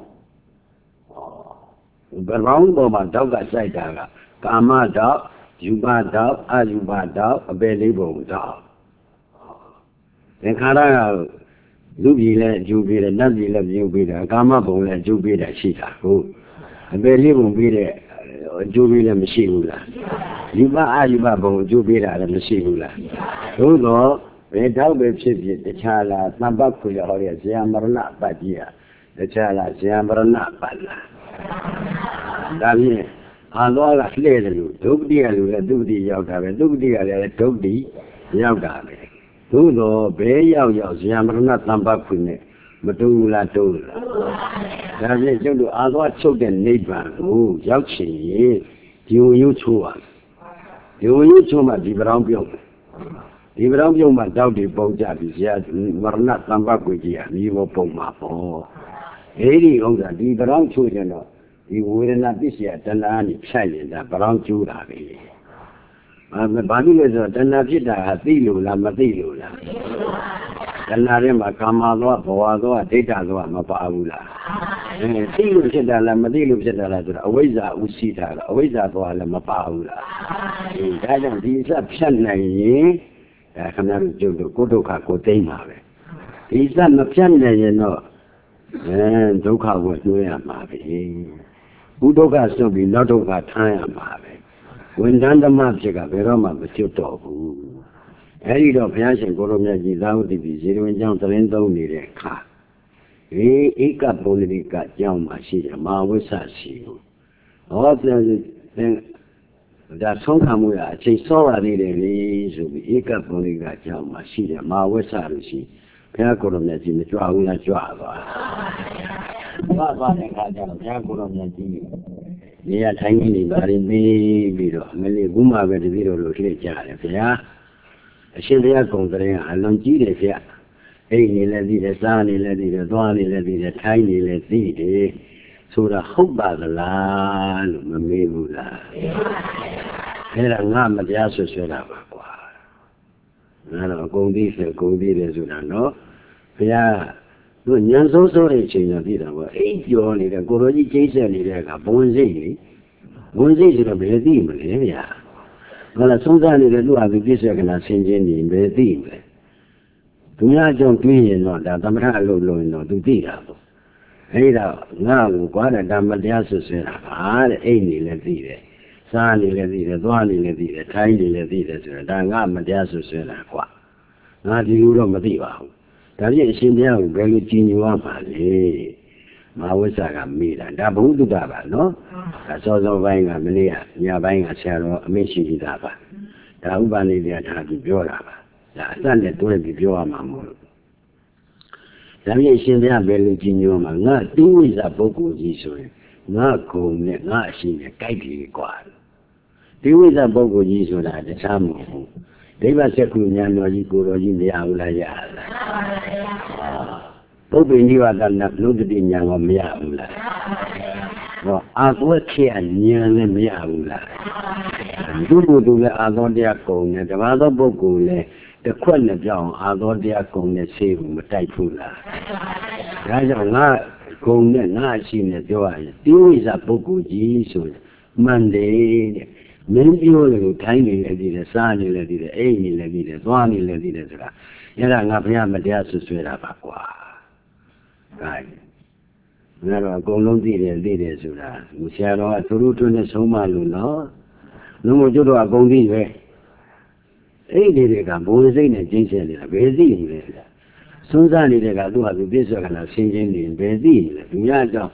ဘရောင်းပေါ်မှာတောက်ကစိုက်တာကကာမတောက်ယူပတောက်အယူပတောက်အပေလေးပုံတောက်သင်္ခါရကလူပြည်လည်းအကျိုးပေးတယ်နတ်ပြည်လည်းပြုပေးတယ်ကာမဘုံလည်းအကျိုးပေးတာရှိတာဟုတ်အပေလေးပုံပေးတဲ့အကျိုးပေးလည်းမရှိဘူးလားယူပအယူပဘုံအကျိုးပေးတာလည်းမရှိဘူးလားသို့တော့ဘယ်တော့ပဲဖြစ်ဖြစ်တခြားလားသံပတ်ခွေရဟောရဇယမရဏပတ်ကြီးရတခြားလားဇယမရဏပတ်လားဒါဖြင့်အာသောကလှည့်တယ်လို့ဒုက္တိကလူလည်းဒုက္တိရောက်တာပဲဒုက္တိကလည်းဒုက္တိရောက်တာပဲသို့တော့ဘဲရောက်ရောက်ဇယမရဏသံပတ်ခွေနဲ့မတူဘူးလားတူလားဒါဖြင့်ကျုပ်တို့အာသောချုပ်တဲ့နိဗ္ဗာန်ကိုရောက်ချင်ရင်ဒီဝရုပ်ချိုးပါဒီဝရုပ်ချိုးမှဒီပရောင်းပြုတ်ဒီပရောင်းပြုတ်မှတောက်တွေပုံကြပြီးဇယမရဏသံပတ်ခွေကြီးကမိဘပုံမှာပေါ့အဲဒီဥစ္စာဒီပရောင်းချိုးကြတော့ဒီဝေဒနာပစ္စယတဏှာနဲ့ဖြတ်ရင်ဒါပရောင်းကျိုးတာပဲဘာဘာလို့လဲဆိုတော့တဏှာဖြစ်တာကသိလို့လားမသိလို့လားတဏှာထဲမှာကာမသောဘဝသောဒိဋ္ဌာသောမပါဘူးလားအဲသိလို့ဖြစ်တာလားမသိလို့ဖြစ်တာလားဆိုတော့အဝိဇ္ဇာဥရှိတာလားအဝိဇ္ဇာသောလည်းမပါဘူးလားအဲဒါကြောင့်ဒီစဖြတ်နိုင်ရင်အဲခဏတို့ကျုပ်တို့ကိုဒုက္ခကိုသိမ့်ပါပဲဒီစမဖြတ်နိုင်ရင်တော့အဲဒုက္ခကိုနှွှဲရမှာပဲဘုဒ္ဓကစွန့်ပြီးနောက်ဒုက္ခထမ်းရမှာပဲဝန်တန်းဓမ္မဖြစ်ကဘယ်တော့မှမကျွတ်တော့ဘူးအဲဒီတော့ဘုရားရှင်ကိုလိုမြတ်ကြီးသာဝတိပြည်ဇေရဝင်ကျောင်းသတင်းသုံးနေတဲ့အခါဒီဧကပုလ္လိကကျောင်းမှာရှိတယ်မဟာဝိဆရှိဘူးဟောပြန်ဒါဆုံးခံမှုရအချိန်စောရသေးတယ်လေဆိုပြီးဧကပုလ္လိကကျောင်းမှာရှိတယ်မဟာဝိဆလို့ရှိဘုရားကိုလိုမြတ်ကြီးမကြွဘူးလားကြွသွားဘာသာနဲ့ခါကြတော့ဘုရားကိုလိုမြတ်ကြီးနေရာထိုင်နေပါရင်ပြီးပြီးတော့မလေးဘူးမှပဲတပည့်တော်တို့လှည့်ကြတယ်ဗျာအရှင်ဘုရားကုံတရင်အလွန်ကြီးတယ်ဗျာအိမ်နေလည်းသိတယ်စားနေလည်းသိတယ်သွားနေလည်းသိတယ်ထိုင်နေလည်းသိတယ်ဆိုတာဟုတ်ပါသလားလို့မမေးဘူးလားအဲ့ဒါငါမတရားဆွဆွဲတာပါကွာငါတော့အကုန်သိတယ်အကုန်သိတယ်ဆိုတာနော်ဘုရားတို့ညံစိုးစိုးတဲ့အချိန်တော့ပြည်တာပေါ့အိပ်ကျော်နေတဲ့ကိုလိုကြီးကျိတ်ဆက်နေတဲ့အခါဘုံစိတ်လေဘုံစိတ်ဆိုတော့ဘယ်သိမလဲဗျာဘာလဲသုံးစားနေတဲ့လူဟာသူပြည့်စုံကနာဆင်ခြင်းနေဘယ်သိမလဲသူများကြောင့်တွေးရင်တော့ဒါသမထအလုပ်လုပ်ရင်တော့သူသိတာပေါ့အဲဒီတော့ငါ့ကိုကွာတဲ့ဒါမတရားဆွဆွဲတာပါတဲ့အိပ်နေလည်းသိတယ်စားနေလည်းသိတယ်သွားနေလည်းသိတယ်ထိုင်နေလည်းသိတယ်ဆိုတော့ဒါငါမတရားဆွဆွဲတာကွာငါဒီလိုတော့မသိပါဘူးဒါဖြင့်အရှင်ဘုရားကိုဘယ်လိုကြည်ညိုရမှာလဲမဟာဝိဇ္ဇာကမေးတာဒါဘုဒ္ဓတာပါနော်ဒါစောစောပိုင်းကမနေ့ကညပိုင်းကဆရာတော်အမေရှိကြီးတာပါဒါဥပနိဒေယထားပြီးပြောတာပါဒါအစနဲ့တွဲပြီးပြောရမှာမဟုတ်လို့ဒါဖြင့်အရှင်ဘုရားဘယ်လိုကြည်ညိုရမှာငါတိဝိဇ္ဇာပုဂ္ဂိုလ်ကြီးဆိုရင်ငါကုံနဲ့ငါအရှင်နဲ့ကြိုက်ပြီကွာတိဝိဇ္ဇာပုဂ္ဂိုလ်ကြီးဆိုတာတခြားမဟုတ်ဘူးဒိဗ္ဗစက္ခုဉာဏ်တော်ကြီးကိုတော်ကြီးမရဘူးလားရလားပုပ္ပိနိဝါဒနာလူတတိဉာဏ်ကမရဘူးလားဟောအာသွက်ခေဉာဏ်လည်းမရဘူးလားသူ့ကိုယ်သူလည်းအာသောတရားကုံနဲ့တပါးသောပုဂ္ဂိုလ်လည်းတစ်ခွက်နဲ့ပြောင်းအာသောတရားကုံနဲ့ဆေးဘူးမတိုက်ဘူးလားဒါကြောင့်ငါကုံနဲ့ငါရှိနေပြောရရင်တိဝိဇ္ဇာပုဂ္ဂိုလ်ကြီးဆိုမှန်တယ်တဲ့မင်းပြောလို့ထိုင်းနေလည်းဒီတယ်စားနေလည်းဒီတယ်အိမ်နေလည်းဒီတယ်သွားနေလည်းဒီတယ်ဆိုတာအဲ့ဒါငါဘုရားမတရားဆွဆွဲတာပါကွာ။ဒါငါတော့အကုန်လုံးသိတယ်သိတယ်ဆိုတာဆရာတော်ကသူတို့တွင်းနဲ့ဆုံးမလို့နော်။လုံးဝကျွတ်တော့အကုန်သိပဲ။အဲ့ဒီတွေကဘုံစိတ်နဲ့ကျင်းဆက်နေတာဘယ်သိနေလဲ။စွန်းစားနေတဲ့ကသူ့ဟာသူပြည့်စုံကလာဆင်းချင်းနေဘယ်သိနေလဲ။သူများကြောင့်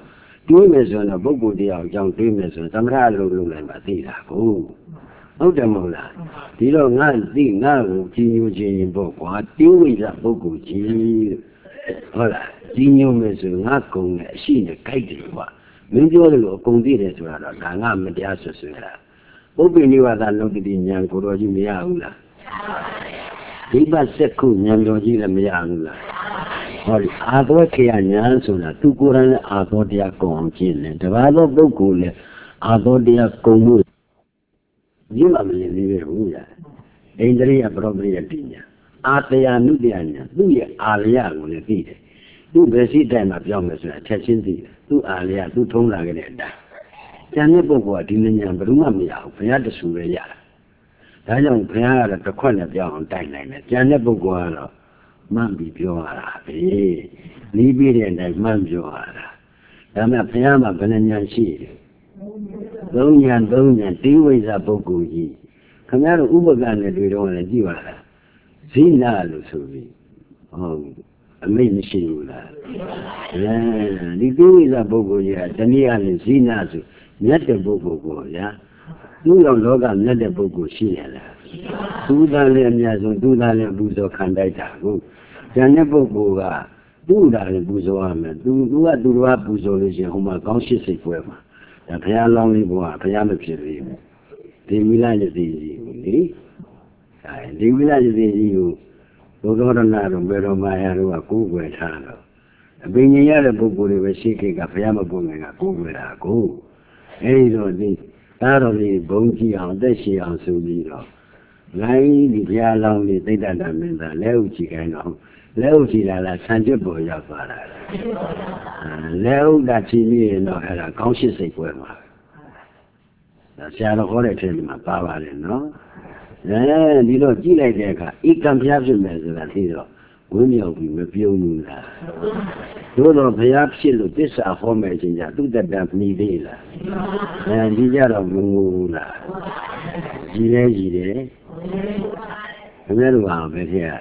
တွေးမယ်ဆိုတော့ပုဂ္ဂိုလ်တရားအကြောင်းတွေးမယ်ဆိုသမထလုံးလုံးလိုက်မှသိတာကိုဟုတ်တယ်မဟုတ်လားဒီတော့ငါသိငါကိုကြီးညိုခြင်းရင်ပေါ့ကွာတိဝိဇ္ဇပုဂ္ဂိုလ်ကြီးဟုတ်လားကြီးညိုမယ်ဆိုငါကုံနဲ့အရှိနဲ့ကြိုက်တယ်ကွာမင်းပြောတယ်လို့အကုန်သိတယ်ဆိုတာတော့ဒါငါမတရားဆွဆွဲတာပုပ္ပိနိဝါဒလုံးတိဉာဏ်ကိုတော်ကြီးမရဘူးလားဒီပတ်စက်ခုဉာဏ်တော်ကြီးလည်းမရဘူးလားဟောဒီအာသောခေယဉာဏ်ဆိုတာသူကိုယ်တိုင်လည်းအာသောတရားကုံအောင်ကျင့်တယ်တပါးသောပုဂ္ဂိုလ်လည်းအာသောတရားကုံမှုဒီမှာမလင်းသေးဘူးညာဣန္ဒြိယပရောပရိယတိညာအာတယနုတယညာသူ့ရဲ့အာလယကိုလည်းသိတယ်သူ့ဘယ်စီတိုင်မှာပြောင်းမယ်ဆိုတာအထက်ချင်းသိတယ်သူ့အာလယသူ့ထုံးလာကြတဲ့အတိုင်းကျန်တဲ့ပုဂ္ဂိုလ်ကဒီဉာဏ်ဘယ်သူမှမရဘူးဘုရားတဆူပဲရတာဒါကြောင့်ဘုရားကတော့တစ်ခွက်နဲ့ပြောင်းအောင်တိုက်နိုင်တယ်ကျန်တဲ့ပုဂ္ဂိုလ်ကတော့မှန်ပြီးပြောရတာပဲနီးပြီးတဲ့အတိုင်းမှန်ပြောရတာဒါမှဘုရားမှာဘယ်နှဉာဏ်ရှိတယ်သုံးဉာဏ်သုံးဉာဏ်တိဝိဇ္ဇပုဂ္ဂိုလ်ကြီးခင်ဗျားတို့ဥပကနဲ့တွေ့တော့လည်းကြည့်ပါလားဇိနာလို့ဆိုပြီးဟုတ်အမိတ်မရှိဘူးလားအဲဒီတိဝိဇ္ဇပုဂ္ဂိုလ်ကြီးကတနည်းအားဖြင့်ဇိနာဆိုမြတ်တဲ့ပုဂ္ဂိုလ်ကိုဗျာသူ့ရောက်လောကမြတ်တဲ့ပုဂ္ဂိုလ်ရှိရလားသူသားလည်းအများဆုံးသူသားလည်းပူဇော်ခံတိုက်တာဟုတ်ကျန်တဲ့ပုဂ္ဂိုလ်ကသူ့သားလည်းပူဇော်ရမယ်သူသူကသူတော်ကပူဇော်လို့ရှိရင်ဟိုမှာကောင်းရှိစိတ်ပွဲမှာဒါဘုရားလောင်းလေးဘုရားဘုရားမဖြစ်သေးဘူးဒီဝိလာယတိကြီးလေအဲဒီဝိလာယတိကြီးကိုဘုဒ္ဓရဏတို့ဘေရောမာယာတို့ကကိုးကွယ်ထားတော့အပင်ញင်ရတဲ့ပုဂ္ဂိုလ်တွေပဲရှိခေတ်ကဘုရားမပွင့်ခင်ကကိုးကွယ်တာကိုအဲဒီတော့ဒီသားတော်လေးဘုံကြည့်အောင်အသက်ရှင်အောင်ဆိုပြီးတော့လိုင်းဒီဘုရားလောင်းလေးသိတ္တတာမင်းသားလက်ဥကြည့်ခိုင်းတော့လက်ဥကြည့်လာလားဆံကျွတ်ပေါ်ရောက်သွားတာလက်ဥတာကြည့်ပြီးရင်တော့အဲ့ဒါကောင်းရှိစိတ်ပွဲမှာဒါဆရာတော်ဟောတဲ့ထဲမှာပါပါတယ်နော်အဲဒီတော့ကြည့်လိုက်တဲ့အခါဧကံဘုရားဖြစ်မယ်ဆိုတာသိတော့ဝင်းမြောက်ပြီးမပြုံးဘူးလားတို့တော့ဘုရားဖြစ်လို့သစ္စာဟောမယ်ချင်းကြသူတတ္တမြည်သေးလားအဲဒီကြတော့မငိုဘူးလားကြည်လဲကြည်တယ်ခင်ဗျားတို့ကဘယ်ဖြစ်ရလဲ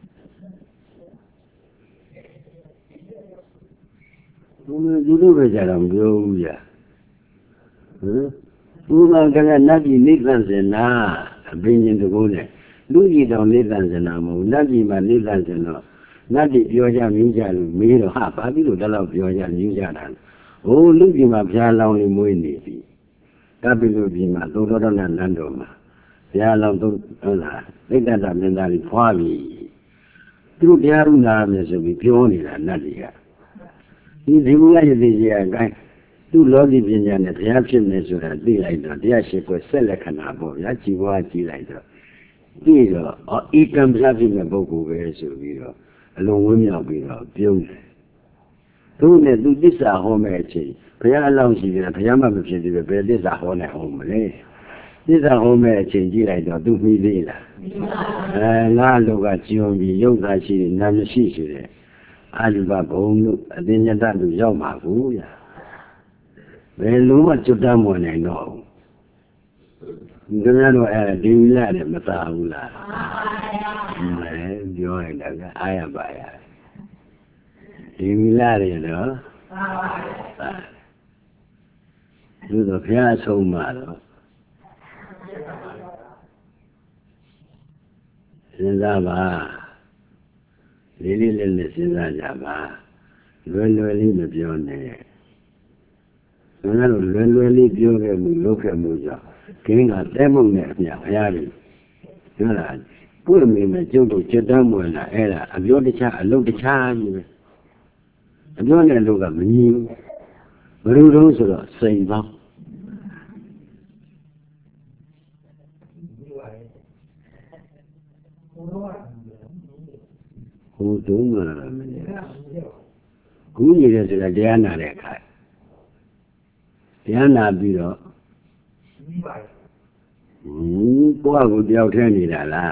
သူတို့ပဲကြတော့မပြောဘူးကြာဟမ်ဘုရားကလည်းနတ်ပြည်နိဗ္ဗာန်စင်နာအပင်ရှင်တကုန်းနဲ့လူကြီးတောင်နိဗ္ဗာန်စင်နာမဟုတ်နတ်ပြည်မှာနိဗ္ဗာန်စင်တော့နတ်ပြည်ပြောကြမြူးကြလို့မေးတော့ဟာဘာဖြစ်လို့တလောက်ပြောကြမြူးကြတာဟိုလူပြည်မှာဘုရားလောင်းလေးမွေးနေပြီတပိလူပြည်မှာသုဒ္ဓရဏနန်းတော်မှာဘုရားလောင်းသုံးဟုတ်လားသိတ္တတမင်းသားကြီးဖွာပြီသူတို့တရားဥနာမယ်ဆိုပြီးပြောနေတာနတ်တွေကဒီဒီမူရရည်ကြီးကအဲသူ့လောကီပညာနဲ့ဘုရားဖြစ်နေဆိုတာသိလိုက်တော့တရားရှိပွဲဆက်လက္ခဏာပေါ့ဗျာကြည်ပွားကြည့်လိုက်တော့ပြီးတော့အော်ဤကံဘုရားဖြစ်တဲ့ပုဂ္ဂိုလ်ပဲဆိုပြီးတော့အလုံးဝင်းမြောက်ပြီးတော့ပြုံးတယ်သူနဲ့သူသစ္စာဟောမဲ့အချိန်ဘုရားအလောင်းရှိတယ်ဘုရားမှမဖြစ်သေးပဲဘယ်သစ္စာဟောနိုင်အောင်မလဲသစ္စာဟောမဲ့အချိန်ကြည့်လိုက်တော့သူမိသေးလားအဲငါလူကကျွံပြီးရုပ်သားရှိတယ်နာမရှိရှိတယ်အာလူဘဘုံတို့အသိဉာဏ်တို့ရောက်မှာကိုဗျာဘယ်လိုမှကျွတ်တမ်းမဝင်နိုင်တော့ဘူးခင်ဗျားတို့အဲဒီဝိလာနဲ့မသာဘူးလားမှန်ပါဗျာအဲပြောရင်လည်းအားရပါရဒီဝိလာတွေတော့မှန်ပါဗျာသူတို့ဘုရားဆုံးမှာတော့စဉ်းစားပါလေးလေးလေးလေးစဉ်းစားကြပါလွယ်လွယ်လေးမပြောနဲ့ငါတို့လွယ်လွယ်လေးပြောခဲ့မှုလုပ်ခဲ့မှုကြောင့်ခင်းကတဲမုံနဲ့အမြဘုရားကြီးပြောတာပွင့်မိမယ်ကျုပ်တို့จิตတမ်းမွေလာအဲ့ဒါအပြောတခြားအလုပ်တခြားကြီးပဲအပြောနဲ့လို့ကမညီဘူးဘယ်လိုလုပ်ဆိုတော့စိန်ပေါင်းဟိုတုံးလာမင်းကူးနေတဲ့စကားတရားနာတဲ့အခါတရားနာပြီးတော့ဟင်းကိုယ့်အကိုတယောက်ထဲနေတာလား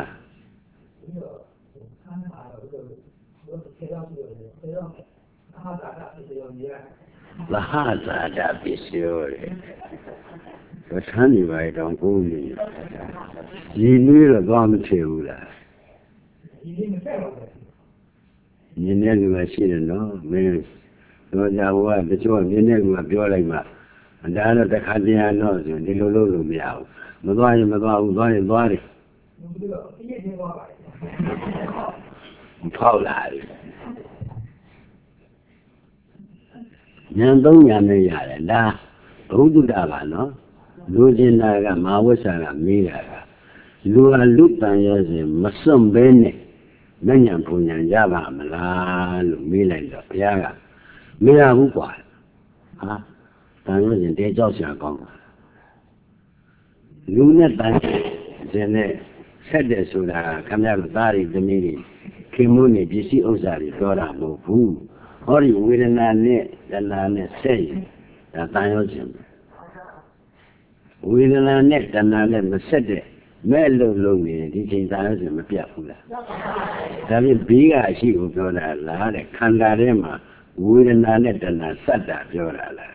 လာဟာသာတာပစ္စယောရဲ့ပဋ္ဌာန်းဒီပါတော့ကိုယ်နေရည်နွေးတော့သွားမထည့်ဘူးလားရည်နေမထည့်ပါဘူးရင်းနေလူကရှိတယ်နော်မင်းဘဆိုကြဘောကတချို့မြင်းနဲ့ကပြောလိုက်မှဒါတော့တစ်ခါတည်းတော့ဆိုဒီလိုလုပ်လို့မရဘူးမသွားရင်မသွားဘူးသွားရင်သွားတယ်ဖောက်လာတယ်ဉာဏ်သုံးဉာဏ်နဲ့ရတယ်ဒါဘုဒ္ဓတာပါနော်လူကျင်တာကမဝိဆာကမေးတာကလူကလူတန်ရစဉ်မစွန့်ဘဲနဲ့မဉဏ်ပူဉဏ်ရပါမလားလို့မေးလိုက်တော့ဘုရားကမရဘူးကွာဟာတန်ရစဉ်တဲကြောက်ရှာကောင်းတာလူနဲ့တန်စဉ်နဲ့ဆက်တယ်ဆိုတာခင်ဗျားတို့သားတွေသမီးတွေခင်မုန်းနေပစ္စည်းဥစ္စာတွေပြောတာမဟုတ်ဘူးဟောဒီဝေဒနာနဲ့တဏှာနဲ့ဆက်ရင်ဒါတန်ရစဉ်ဝေဒနာနဲ့တဏှာနဲ့မဆက်တဲ့မဲ့လုံးလုံးနေဒီချိန်သားလို့ဆိုမပြတ်ဘူးလားဒါဖြင့်ဘေးကအရှိကိုပြောတာလားတဲ့ခန္ဓာထဲမှာဝေဒနာနဲ့တဏှာစက်တာပြောတာလား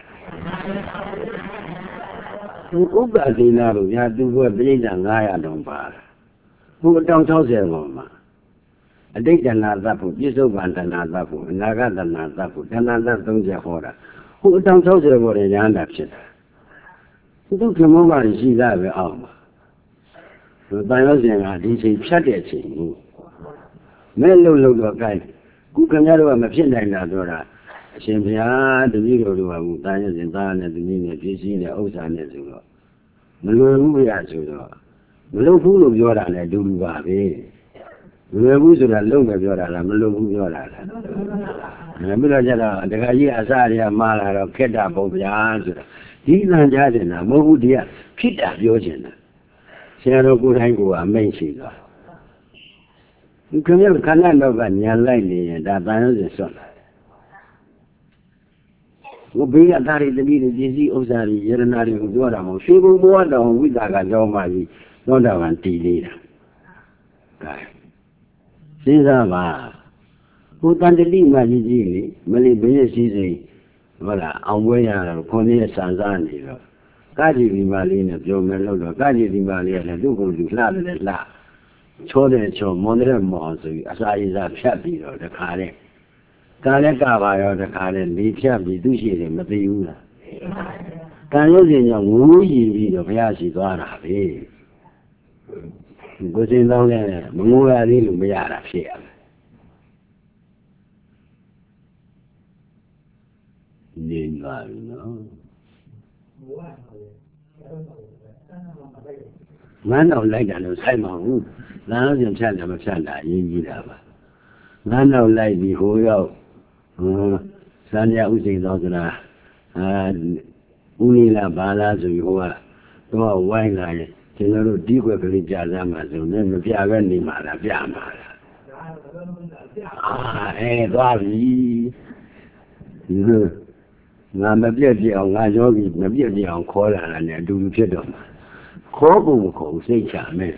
သူဥပ္ပဒေနာလို့ညာသူကပြိဋ္ဌာန်ငါးရာတောင်ပါဘုအတောင်၆၀ပေါ်မှာအတိတ်တဏှာသတ်ဖို့ပြစ္ဆုတ်ပန်တဏှာသတ်ဖို့အနာဂတ်တဏှာသတ်ဖို့တဏှာသတ်၃၀ဟောတာဘုအတောင်၆၀ပေါ်တဲ့ညာတာဖြစ်တာသူကမောပါရှိတာပဲအောင်ပါတန်ရုံးစဉ်ကဒီချိန်ဖြတ်တဲ့ချိန်ကိုမဲ့လုံလုံတော့ကြိုက်ခုခင်ဗျားတို့ကမဖြစ်နိုင်တာပြောတာအရှင်ဘုရားတပည့်တော်တို့ကဘူးတန်ရုံးစဉ်သားနဲ့သူကြီးနဲ့ပြည့်စည်နဲ့ဥစ္စာနဲ့ဆိုတော့မလွယ်ဘူးဗျာဆိုတော့မလွယ်ဘူးလို့ပြောတာနဲ့အတူတူပါပဲမလွယ်ဘူးဆိုတာလုံမယ်ပြောတာလားမလွယ်ဘူးပြောတာလားအဲပြီးတော့ကျတော့တခါကြီးအစားတွေကမှားလာတော့ခက်တာပေါ့ဗျာဆိုတော့ဒီလမ်းကြားနေတာမဟုတ်ဘူးဒီကဖြစ်တာပြောချင်တာဆရာတော်ကိုယ်တိုင်ကအမိန့်ရှိသွားဒီခင်ဗျားခန္ဓာတော့ကညာလိုက်နေရင်ဒါတန်ရုံးစဉ်ဆွတ်လာတယ်ဘုဘေးကသားတွေတပည့်တွေပစ္စည်းဥစ္စာတွေယရနာတွေကိုပြောတာမဟုတ်ရွှေဘုံဘဝတော်ဝိသကကြောင်းမှကြီးသောတာပန်တည်နေတာဒါစဉ်းစားပါဘုတန်တတိမကြီးကြီးလေမလေးဘင်းရဲ့စီးစိမ်ဟုတ်လားအောင်ပွဲရတော့ခွန်ကြီးရဲ့စံစားနေတော့ကာကြီးဒီမာလေးနဲ့ပြောမယ်လို့တော့ကာကြီးဒီမာလေးကလည်းသူ့ကိုယ်သူလှတယ်လှချောတယ်ချောမွန်တယ်မောင်ဆိုပြီးအစာရည်စားဖြတ်ပြီးတော့တခါတဲ့ကာလည်းကပါရောတခါတဲ့လေဖြတ်ပြီးသူ့ရှိတယ်မသိဘူးလားကံရုပ်ရှင်ကြောင့်ငိုးရည်ပြီးတော့ဘုရားရှိသွားတာပဲကိုယ်စင်တောင်းတဲ့မငိုရသေးလို့မရတာဖြစ်ရမယ်နေပါဘူးနော်ငန်းတော့လိုက်တာလို့ဆိုင်မဟုတ်လမ်းစဉ်ဖြတ်တယ်မဖြတ်တာအရေးကြီးတာပါငန်းတော့လိုက်ပြီးဟိုရောက်ဟိုစံရဥစိန်သောဆိုတာအာဦးလေးလားဘာလားဆိုပြီးဟိုကတော့ဝိုင်းလာရင်ကျွန်တော်တို့ဒီကွက်ကလေးပြစမ်းမှဆိုနေမပြပဲနေမှာလားပြမှာလားအာအဲသွားပြီငါမပြည့်ပြည့်အောင်ငါယောဂီမပြည့်ပြည့်အောင်ခေါ်လာတာနဲ့အတူတူဖြစ်တော့မှာခေါ်ဖို့မခေါ်စိတ်ချမယ်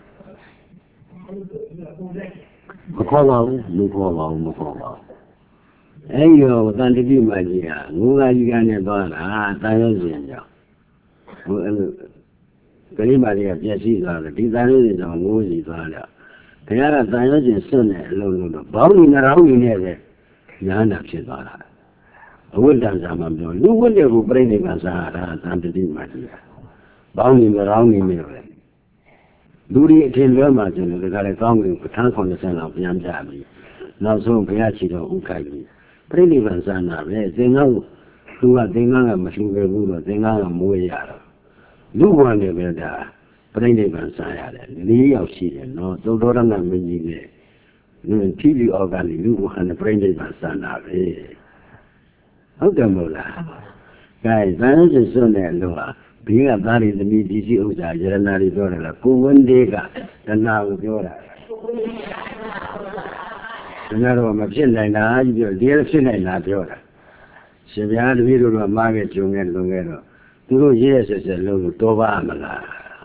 မခေါ်ပါဘူးမခေါ်ပါဘူးမခေါ်ပါဘူးအဲ့ဒီတော့တန်တတိမကြီးဟာငိုးကားကြီးကနဲ့သွားတာတန်ရုံးစဉ်ကြောင့်ဟိုအဲ့လိုကလေးမလေးကပြည့်စည်သွားတယ်ဒီတန်ရုံးစဉ်ကြောင့်ငိုးစီသွားတော့ဘုရားကတန်ရုံးစဉ်စွန့်နေအလုံးလုံးတော့ဘောင်းကြီးနှရောင်းကြီးနဲ့ပဲညာနာဖြစ်သွားတာအဝိတ္တံသာမပြောလူဝိတ္တကိုပြိဋိဘံသာရတန်တတိမကြီးဘောင်းကြီးနှရောင်းကြီးနဲ့ပဲလူတွေအထင်လွဲမှကျင်တယ်ဒါကြလည်းကောင်းကင်ပဋ္ဌာန်းခွန်ဆယ်လောက်ပြန်ပြပြီးနောက်ဆုံးဘုရားချီတော်ဥခိုက်ပြီးပြိဋိဘံသာနာပဲသင်္ကန်းသူကသင်္ကန်းကမလှူခဲ့ဘူးတော့သင်္ကန်းကမွေးရတော့လူဘဝနဲ့ပဲဒါပြိဋိဘံသာရတယ်လေးယောက်ရှိတယ်နော်သုဒ္ဓရဏမင်းကြီးနဲ့ဒီဖြီလီအော်ဂန်လူဘဝနဲ့ပြိဋိဘံသာနာပဲဟုတ်တယ်မို့လားကဲသံဃာ့စွန့်တဲ့လူဟာဘေးကသားတွေသမီးဒီစီဥစ္စာယရနာတွေပြောတယ်လားကိုဝန်းလေးကတဏှာကိုပြောတာတဏှာတော့မဖြစ်နိုင်တာကြီးပြောဒီလည်းဖြစ်နိုင်တာပြောတာရှင်ဗျာတပည့်တို့ကမားခဲ့ကြုံခဲ့လွန်ခဲ့တော့သူတို့ရေးရဆက်ဆက်လုံးလို့တော်ပါမလား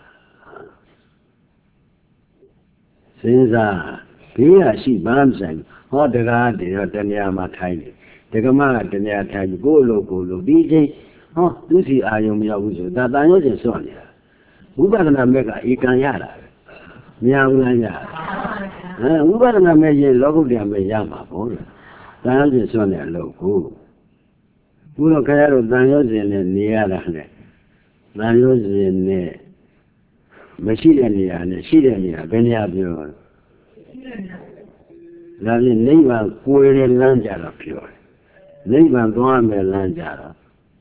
စဉ်းစားဘေးကရှိမှမဆိုင်ဟောတကားတည်းတော့တဏှာမှာထိုင်တယ်တက္ကမကတဏှာထိုင်ပြီးကိုယ်လိုကိုယ်လိုဒီချင်းဟောသူစီအာယုံမရောက်ဘူးဆိုဒါတန်ရုံးစဉ်စွန့်နေတာဝိပဿနာမဲ့ကဧကံရတာပဲမရဘူးလားရအဲဝိပဿနာမဲ့ရင်လောကုတ္တရာမဲ့ရမှာပေါ့လေတန်ရုံးစဉ်စွန့်တဲ့အလုပ်ကို不过看下头咱有人呢，你呀了呢，咱有人呢，没洗的你呀呢，洗的你呀，别人家ပြော那是你把过的人家了ပြော你把多少没人家了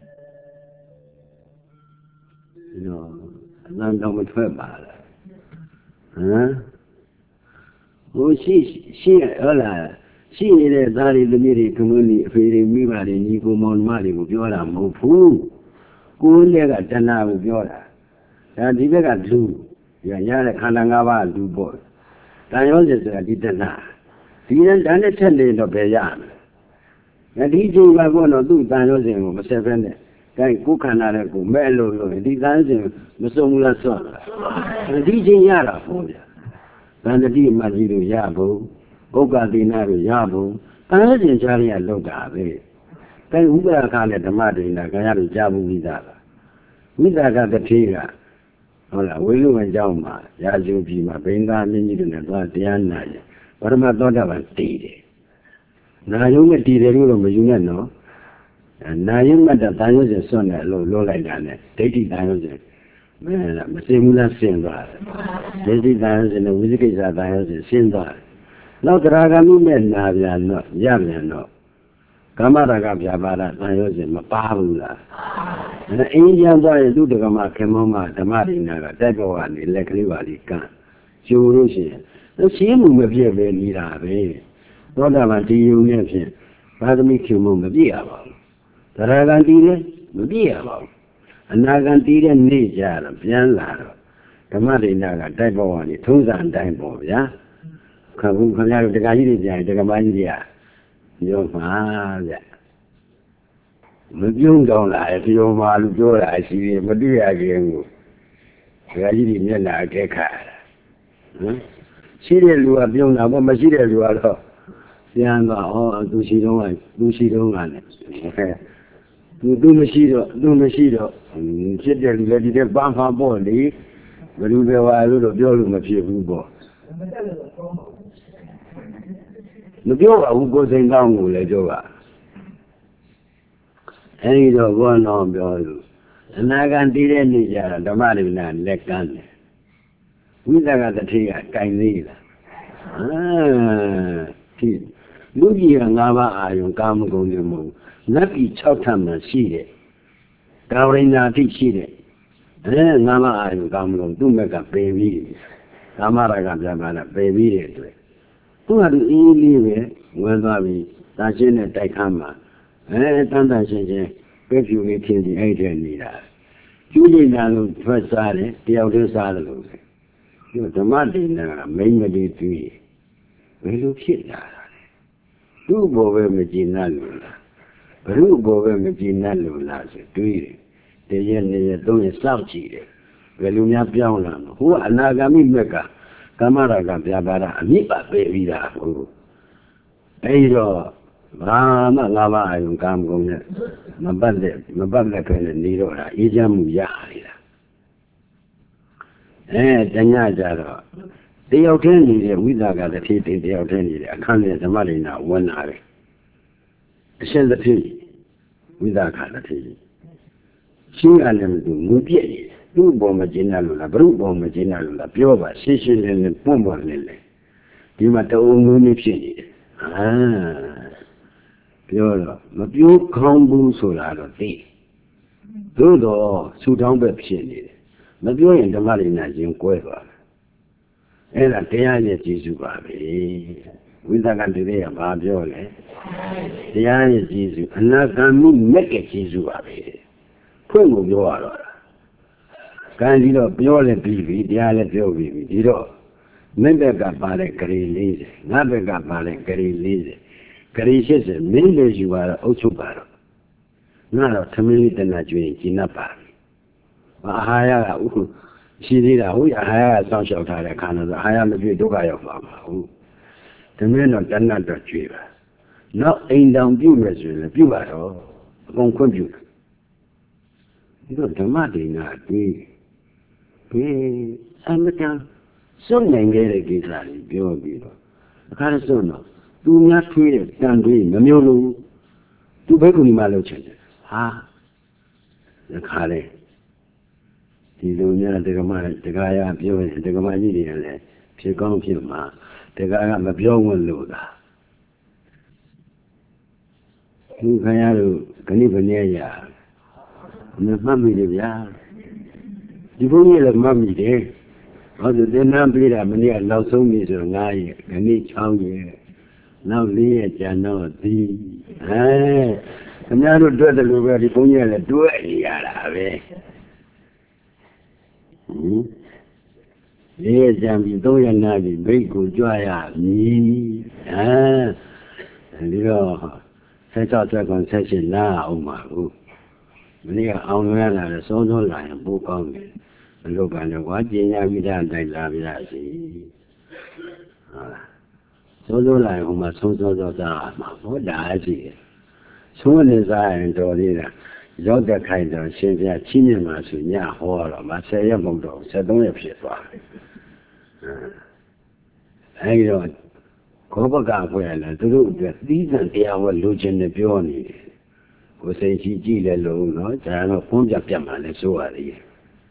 喏咱都没退罢了嗯我洗洗好了洗你的大理的米的根本你非得米把的你不忙嘛的不ပြော了没谱过那个真的不ပြော了但这边个路人家的看到我把路过但有些是你真的ဒီရင်တန်းနဲ့ထက်နေတော့ပဲရမယ်။ဒီချိန်မှာကောတော့သူ့တန်ရုံးစဉ်ကိုမဆက်ဖက်နဲ့။ဒါကိုခန္ဓာနဲ့ကိုမဲ့လို့လို့ဒီတန်စဉ်မစုံဘူးလားဆော့လား။ဒီချိန်ရတာပေါ့ဗျာ။တန်တိမှတ်ကြီးလို့ရဖို့၊ပုဂ္ဂတိနာလို့ရဖို့တန်စဉ်ချားရလောက်တာပဲ။ဒါဥပဒခါနဲ့ဓမ္မဒိနာခံရလို့ကြားဘူးပြီးသားလား။ဝိသကတတိကဟုတ်လားဝိလူဝင်เจ้าမှာရာဇူပြည်မှာဘိန်းသားမင်းကြီးတွေနဲ့သွားတရားနာရပရမသောတာပန်တည်တယ်။နာယုံနဲ့တည်တယ်လို့တော့မယူနဲ့နော်။နာယုံနဲ့တန်ရုံးစင်စွန့်တယ်လို့လို့လိုက်တာနဲ့ဒိဋ္ဌိတန်ရုံးစင်မဲမသိဘူးလားဆင်းသွားတယ်။ဒိဋ္ဌိတန်ရုံးစင်နဲ့ဝိသိကိစ္စတန်ရုံးစင်ဆင်းသွားတယ်။နောက်တရားဂမိနဲ့နာပြန်တော့ရပြန်တော့ကာမရာဂဗျာပါဒတန်ရုံးစင်မပါဘူးလား။အဲအင်းကျန်သွားရင်သူတက္ကမခေမောမဓမ္မဒိနာကတိုက်ပေါ်ကနေလက်ကလေးပါလိကံကျိုးလို့ရှိရင်ရှင်းမှုမပြည့်ပဲနေတာပဲသောတာပန်ဒီယုံနဲ့ဖြင့်ဘာသမီးခင်မှုမပြည့်ရပါဘူးသရဂန်တီးလည်းမပြည့်ရပါဘူးအနာဂန်တီးတဲ့နေ့ကြတော့ပြန်လာတော့ဓမ္မဒိနာကတိုက်ပေါ်ကနေထုံးစံတိုင်းပေါ်ဗျာခခုခင်ဗျားတို့တက္ကကြီးတွေပြန်တက္ကမကြီးတွေကပြောမှာဗျမပြုံးတော့လာပြောမှာလို့ပြောတာရှိတယ်မတွေ့ရခင်ကိုတက္ကကြီးတွေမျက်နှာအကဲခါဟမ်ရှိတဲ့လူကပြုံးတာပေါ့မရှိတဲ့လူကတော့ပြန်တော့ဟောသူရှိတော့ကသူရှိတော့ကလည်းသူသူမရှိတော့သူမရှိတော့ဖြစ်တဲ့လူလည်းဒီတဲ့ပန်းဖာပေါ့လေဘယ်လိုပဲပါလို့တော့ပြောလို့မဖြစ်ဘူးပေါ့မပြောပါဘူးကိုယ်စိန်ကောင်းကိုလည်းပြောပါအဲဒီတော့ဘောတော်ပြောလို့အနာဂတ်တည်တဲ့နေ့ကျတော့ဓမ္မဒိနာလက်ကမ်းတယ်ဝိသကတတိကကင်သေးလားအာဒီလူကြီးကငါးပါးအာယုံကာမဂုဏ်တွေမဟုတ်နတ်ပြည်၆ထပ်မှရှိတယ်ကာဝိညာတိရှိတယ်အဲငါးပါးအာယုံကာမဂုဏ်သူ့မဲ့ကပယ်ပြီးကာမရာဂပြပါလားပယ်ပြီးတဲ့အတွက်သူကသူအေးလေးပဲဝင်သွားပြီးတာရှင်းတဲ့တိုက်ခန်းမှာအဲတန်တန်ရှင်းရှင်းပဲဖြူလေးဖြစ်ပြီးအဲ့တဲ့နေတာကျူးနေတာလို့ထွက်စားတယ်တယောက်တည်းစားတယ်လို့ဒီဓမ္မဒိနာကမိမ့်မလေးတွေ့ဘယ်လိုဖြစ်လာတာလဲသူ့ဘောပဲမကြည်နပ်လို့လားဘုရုဘောပဲမကြည်နပ်လို့လားဆိုတွေးတယ်တရက်နေ့ရက်သုံးရက်စောင့်ကြည့်တယ်ဘယ်လိုများပြောင်းလာမှာဟိုကအနာဂါမိမြက်ကကာမရာဂပြပါဒအမြစ်ပါပဲပြီးတာဟုတ်အဲဒီတော့ဘာမှငါးပါးအယုံကာမဂုဏ်နဲ့မပတ်တဲ့မပတ်တဲ့ခဲနဲ့နေတော့တာအေးချမ်းမှုရနေတာအဲတညကြတော့တယောက်တည်းနေတဲ့ဝိသကတစ်ဖြစ်တယောက်တည်းနေတဲ့အခန်းနဲ့ဓမ္မဒိနာဝန်လာတယ်အရှင်တစ်ဖြစ်ဝိသကတစ်ဖြစ်ရှင်းရတယ်မသူမူပြည့်နေသူ့ဘောမကျင်းရလို့လားဘုရုဘောမကျင်းရလို့လားပြောပါရှင်းရှင်းလင်းလင်းပွန့်ပွန့်လင်းလင်းဒီမှာတအုံမျိုးမျိုးဖြစ်နေတယ်အာပြောတော့မပြောကောင်းဘူးဆိုတာတော့သိသို့တော့ဆူတောင်းပဲဖြစ်နေတယ်မပြောရင်ဓမ္မဒိနာရင်ကွဲသွားတယ်အဲ့ဒါတရားရဲ့ကျေစုပါပဲဝိသကတိရဲ့ဘာပြောလဲတရားရဲ့ကျေစုအနာဂမ်မိမက်ကကျေစုပါပဲဖွင့်ကိုပြောရတော့ကံဒီတော့ပြောလဲပြီးပြီတရားလည်းပြောပြီးပြီဒီတော့မင်းဘက်ကပါတဲ့ဂရီလေးဆယ်ငါဘက်ကပါတဲ့ဂရီလေးဆယ်ဂရီရှစ်ဆယ်မင်းလည်းယူပါတော့အုပ်ချုပ်ပါတော့ငါတော့သမီးလေးတနာကျွေးကျင်납ပါအာဟာရကဥရှိသေးတာဟုတ်အာဟာရကစောင့်ရှောက်ထားတဲ့ခန္ဓာဆိုအာဟာရမပြည့်ဒုက္ခရောက်ပါမှာဟုတ်ဒီမင်းတော့တဏှတ်တော့ကျွေးပါနောက်အိမ်တောင်ပြုတ်မယ်ဆိုရင်ပြုတ်ပါတော့အကုန်ခွင့်ပြုတယ်ဒီတော့ဓမ္မဒိနာတွေးပြီးအမတန်စွန့်နိုင်ခဲ့တဲ့ကိစ္စတွေပြောပြီးတော့အခါရစွန့်တော့သူများထွေးတဲ့တန်တွေးမမျိုးလို့သူဘက်ကဒီမှာလောက်ချင်တယ်ဟ ha the Kale. The Lunia, the Gama, the Gaya, the Gamadi, she gone Pima, the Gaya, the Bion Luda. You can Canibania, the family of Ya. You won't let Mammy there. Other than not be that many are now so miserable, and each hungry. Now, Lee, I know thee. Eh, and now do the Luga, the Punya, do it. Lee, Jambi, do you not be big good joy? Ah, and you know, set out a concession now, my book. Many are on the social line, book on me. Look at the what you have done, they love you. So do I whom I so so so what I see. Soon as I enjoy it, you're the kind of since I seen my senior hall of my say a mondo, said don't appear. I don't go back well and do the reason they are losing the peony. Who say she did alone, no? I know from Japan, so are you.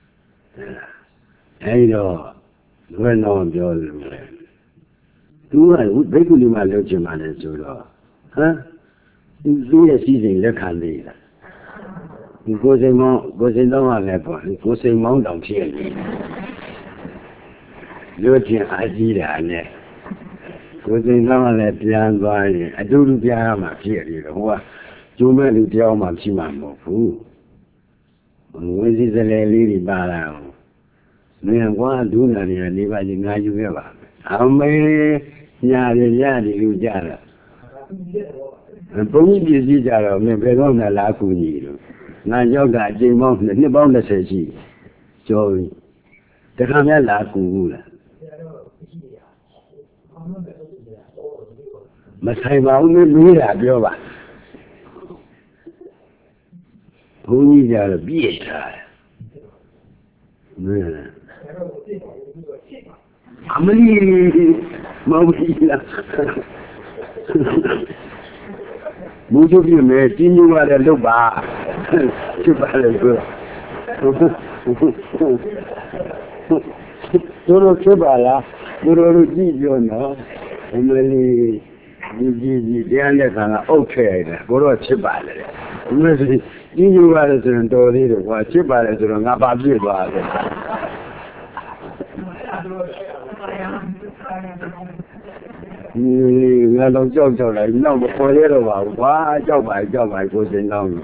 I know, well known the old man. Do I would regularly my little man and so, huh? You see a season, look at me. It goes a mount, goes a long level, it goes a mount of here. Looking at the goes a long level beyond by I do the Yama here, who are too many Yama Chimamo. When is the lady Balam? Me and one do not live at the Najuva. How many Yadi Yadi you jara? And Pony is Jara, maybe on the Lacuni. Najoga, Jim Mountain, the Bonda says she. So the Camella Lacuna. Must I found me at Yoba? Pony are a beer. Amali Mawila Mujo you may see you are a loba. Toro Chibala, Toro Gigiona, Emily Diana, okay, Goro Chibala. You are a Torino, what Chibala is on about you. I don't joke like no, but for little while, why job I job I was in long.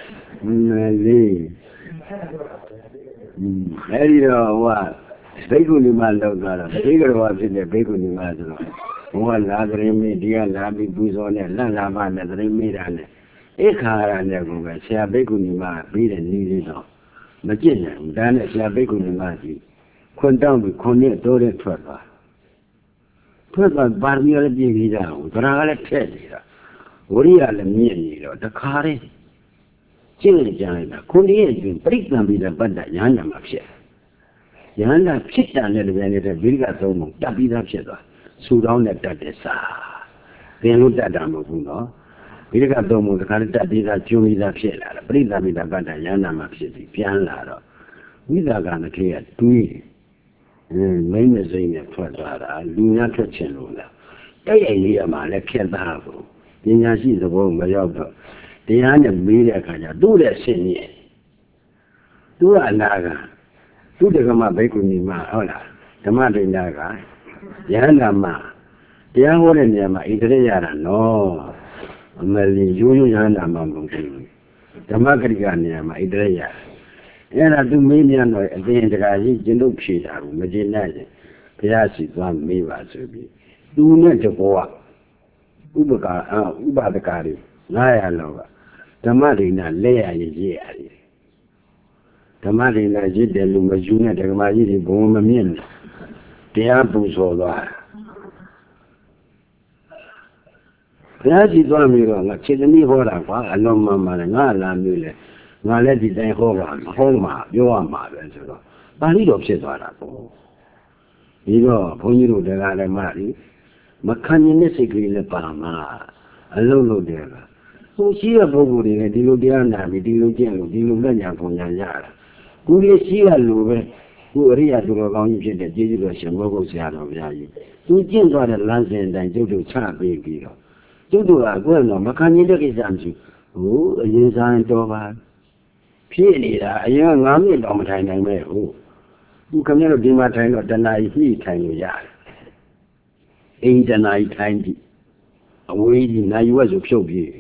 Very what? Beguni Mando, bigger was in the Beguni Mando. One other media, Labi Buzon, and Lama, and the Remiran. Ekara never say a Beguni Ma, beat and needed on. Magina, then it's a Beguni Magi. Come down with Conet, Dore Trevor. Put my barrier down, but I'll tell you. Uriah and me, the car is. Chili Jana, Conet, break them with a banda Yana Mapsha. Yana sit down at the Veneta Vilga Zomo, Dabida Cheda, so down at that. They looked at Damaguno. Vilga Domo, the Carita Jumi da Piela, break them with a banda Yana Mapsi, Pianaro. With a gun clear, two. Main is in a Twatara, Luna Chenula. They ain't here, man, I can't have. Then I see the world by your the other media can do that sin yet. Do a naga. Do the Gama Bakuni Ma, Ola, the Madrid Naga, Yana Ma. The other in Yama, Idriana, no. Melly, Yana Mamma. The Magrigan, my Idria. And I do million at the end of the Jinu Pita, Majinade, Piazzi, one me was to be. Do not go up. Ubaka, Ubakari, Naya Nova. The Marina Lea is the Marina Jid, the Lumajuna, the Majidi Bomamin. The Abu Sola. Piazzi, one me wrong, a chilly Hora, a no mamma, and Nala Mule. Now let it then hold on, home, your mother. But he don't say that. You know, when you do the other marry, Macani necessarily the Palma, a low there. သူရှိတဲ့ပုဂ္ဂိုလ်တွေလည်းဒီလိုတရားနာပြီးဒီလိုကျင့်လို့ဒီလိုလက်ညာပုံညာရတာကိုယ်ကြီးရှိရလို့ပဲကိုအရိယာသူတော်ကောင်းကြီးဖြစ်တဲ့ကျေးဇူးတော်ရှင်ဘုရားဆရာတော်ဘုရားကြီးသူကျင့်သွားတဲ့လမ်းစဉ်အတိုင်းကျုပ်တို့ချပေးပြီးတော့ကျုပ်တို့ကကိုယ်တော့မခံနိုင်တဲ့ကိစ္စမရှိဘူးဟိုအရင်စားရင်တော်ပါဖြစ်နေတာအရင်ကငါးမိနစ်တော့မထိုင်နိုင်မဲ့ဟုတ်သူခင်ဗျားတို့ဒီမှာထိုင်တော့တဏှာကြီးနှိထိုင်လို့ရတယ်အိမ်တဏှာကြီးထိုင်ကြည့်အဝေးကြီးနိုင်ရွက်ဆိုဖြုတ်ပြေး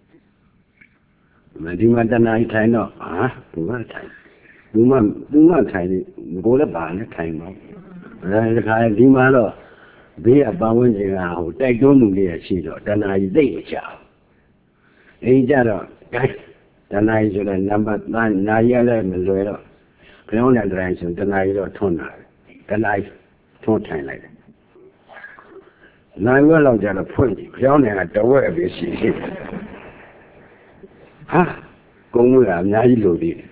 ဒီမှာတဏှာကြီးထိုင်တော့ဟာသူကထိုင်သူမှသူမှထိုင်နေကိုလည်းပါနဲ့ထိုင်ပါအဲဒီခါဒီမှာတော့ဘေးကပတ်ဝန်းကျင်ကဟိုတိုက်တွန်းမှုလေးရှိတော့တဏှာကြီးသိမချဘူးအိမ်ကြတော့တဏှာကြီးဆိုတဲ့နံပါတ်နာရီလည်းမလွယ်တော့ပြောင်းတဲ့တိုင်းဆိုတဏှာကြီးတော့ထွန်းလာတယ်တဏှာကြီးထွန်းထိုင်လိုက်တယ်နိုင်ရွက်လောက်ကြတော့ဖွင့်ကြည့်ပြောင်းနေတာတဝက်ပဲရှိသေးတယ်ဟာကုန်းမကအများကြီးလိုသေးတယ်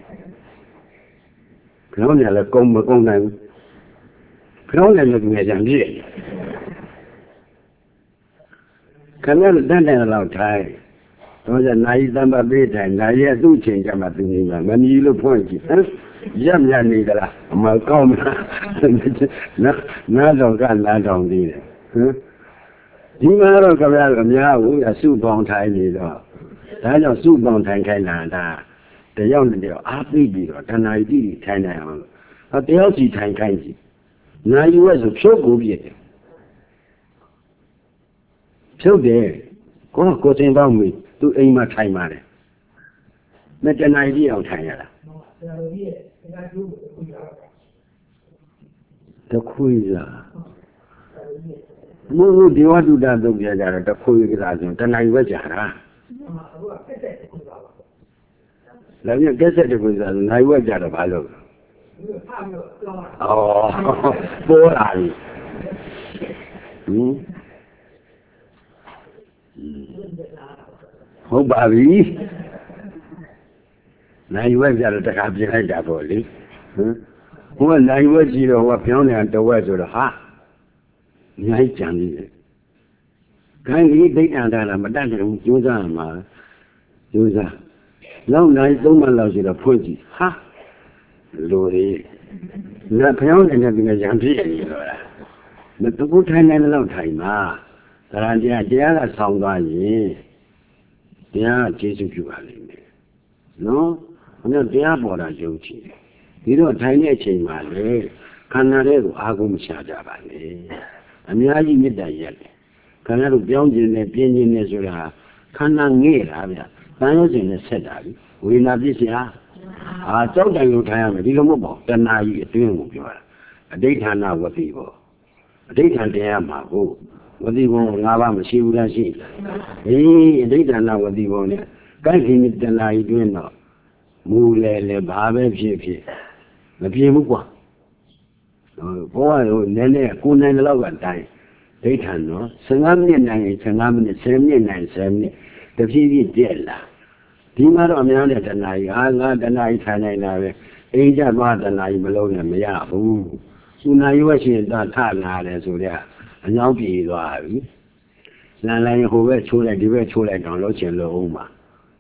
ပြောင်းနေလည်းကုန်းမကုန်းနိုင်ဘူးပြောင်းနေလည်းငယ်ကြံပြည့်ခဏတန်းတန်းလောက်ထိုင်တော့ကျနိုင်သံပါပေးထိုင်နိုင်ရဲ့သူ့ချိန်ကြမှာသူနေမှာမမြည်လို့ဖွင့်ကြည့်ဟမ်ရပ်မြနေကြလားအမကောင်းမလားနားနားတော့ကနားတောင်သေးတယ်ဟမ်ဒီမှာတော့ကြပြအများဘူးအစုပေါင်းထိုင်နေတော့ဒါကြောင့်စုပေါင်းထိုင်ခိုင်းတာဒါတယောက်နဲ့တယောက်အားပေးပြီးတော့တဏှာကြီးကြီးထိုင်နိုင်အောင်လို့တယောက်စီထိုင်ခိုင်းစီနာယူဝဲဆိုဖြုတ်ကိုပြည့်တယ်ဖြုတ်တယ်ကိုယ်ကိုယ်တင်တော့မီသူအိမ်မှာထိုင်ပါတယ်မတဏှာကြီးအောင်ထိုင်ရတာတခွေးလားမဟုတ်ဒီဝတ္တုတသုတ်ပြကြတော့တခွေးကစားဆိုတဏှာကြီးပဲကြာတာလည်းပြကက်ဆက်တခွေးစားနိုင်ဝဲကြတော့ဘာလို့ဩပေါ်လာပြီဟင်ဟုတ်ပါပြီနိုင်ဝဲကြတော့တခါပြင်လိုက်တာပေါ့လေဟမ်ဟိုကနိုင်ဝဲကြည့်တော့ဟိုကပြောင်းနေတာတဝက်ဆိုတော့ဟာအများကြီးကြံသေးတယ်ခိုင်းကြီးဒိဋ္ဌာန်တာလားမတတ်နိုင်ဘူးကြိုးစားမှာကြိုးစားနောက်နိုင်သုံးမှလောက်ရှိတော့ဖွင့်ကြည့်ဟာလိုရည်ငါပြောင်းနေတဲ့ဒီကရံပြည့်နေတော့လားမတူထိုင်နေတော့ထိုင်မှာဒါရတရားတရားကဆောင်းသွားရင်တရားကကျေစုပြုပါလိမ့်မယ်နော်ဘုရားတရားပေါ်တာယုံကြည်တယ်ဒီတော့ထိုင်တဲ့အချိန်မှာလေခန္ဓာလေးကိုအာကုန်မချကြပါနဲ့အများကြီးမေတ္တာရတယ်ခန္ဓာတို့ပြောင်းခြင်းနဲ့ပြင်းခြင်းနဲ့ဆိုတာခန္ဓာငဲ့တာဗျတန်ရုပ်စဉ်နဲ့ဆက်တာပြီဝေဒနာပြည့်စရာအာကြောက်တိုင်ကိုထိုင်ရမယ်ဒီလိုမဟုတ်ပါဘူးတဏှာကြီးအတွင်းကိုပြောတာအဋ္ဌာဏဝတိပေါ့အဋ္ဌာန်တရားမှာကိုဝတိဘုံငါးပါးမရှိဘူးလားရှိအေးအဋ္ဌာဏဝတိဘုံနဲ့ကိုက်ခင်တဏှာကြီးတွင်းတော့မူလေလေဘာပဲဖြစ်ဖြစ်မပြေဘူးကွာဘောကဟိုနည်းနည်းကိုယ်နိုင်တဲ့လောက်ကတိုင်းဒိဋ္ဌာန်နော်ဆယ်ငါးမိနစ်နိုင်ရင်ဆယ်ငါးမိနစ်ဆယ်မိနစ်နိုင်ဆယ်မိနစ်တဖြည်းဖြည်းတက်လာဒီမှာတော့အများနဲ့တဏှာကြီးဟာငါတဏှာကြီးထိုင်နေတာပဲအိမ်ကျသွားတဏှာကြီးမလုံးနဲ့မရဘူးသူနာရွက်ရှင်တာထလာတယ်ဆိုတော့အညောင်းပြေသွားပြီလမ်းလိုက်ဟိုဘက်ချိုးလိုက်ဒီဘက်ချိုးလိုက်တော့လုံးချင်လို့အောင်ပါ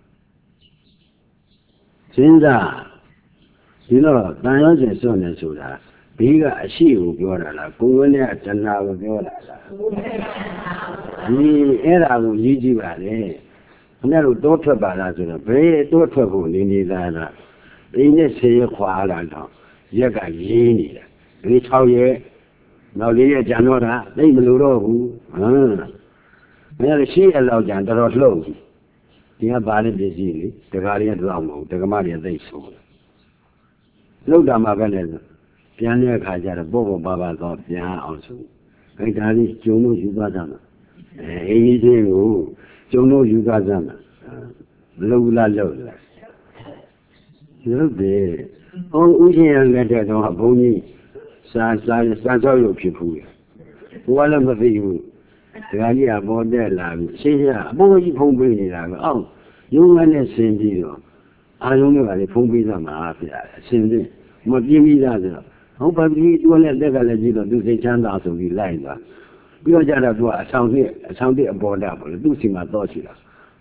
စဉ်းစားဒီတော့တန်ရုံးစဉ်စွန့်နေဆိုတာဘေးကအရှိကိုပြောတာလားကိုယ်ဝင်းနဲ့တဏှာကိုပြောတာလားဒီအဲ့ဒါကိုရေးကြည့်ပါလေခင်ဗျားတို့တိုးထွက်ပါလားဆိုတော့ဘေးတိုးထွက်ဖို့နေနေသားတာဒီနဲ့ဆေးရခွာလာတော့ရက်ကရေးနေတာဒီ၆ရက်နောက်လေးရက်ကြံတော့တာသိမလို့တော့ဘူးဟမ်မင်းလည်းရှေ့ရလောက်ကြံတော်တော်လှုပ်ပြီဒီကဘာလဲပစ္စည်းလေတကားလေးတော့မဟုတ်တက္ကမတွေသိဆိုးလှုပ်တာမှပဲလေပြန်တဲ့အခါကျတော့ပေါ့ပေါ့ပါပါတော့ပြန်အောင်ဆိုအဲ့ဒါလေးကျုံလို့ယူသွားကြမှာအဲအင်းကြီးကိုကျုံလို့ယူသွားကြမှာလှုပ်လားလှုပ်လားလှုပ်တယ်ဟောဥရှင်ရလက်တဲ့တော့ဘုန်းကြီးစာစာစာစောက်ရုပ်ဖြစ်ဘူးဘုရားလည်းမသိဘူးဒါကြီးကပေါ်တက်လာပြီရှင်းရအပေါ်ကြီးဖုံးပေးနေတာပဲအောက်ရုံးနဲ့ဆင်းပြီးတော့အာရုံတွေကလည်းဖုံးပေးသမှာဗျာအရှင်သိမပြင်းပြီးသားဆိုတော့ဟုတ်ပါပြီသူနဲ့လက်ကလည်းကြည့်တော့သူစိတ်ချမ်းသာဆိုပြီးလိုက်သွားပြီးတော့ကြတော့သူကအဆောင်တစ်အဆောင်တစ်အပေါ်တာပေါ့လေသူ့စီမှာတော့ရှိတာဖ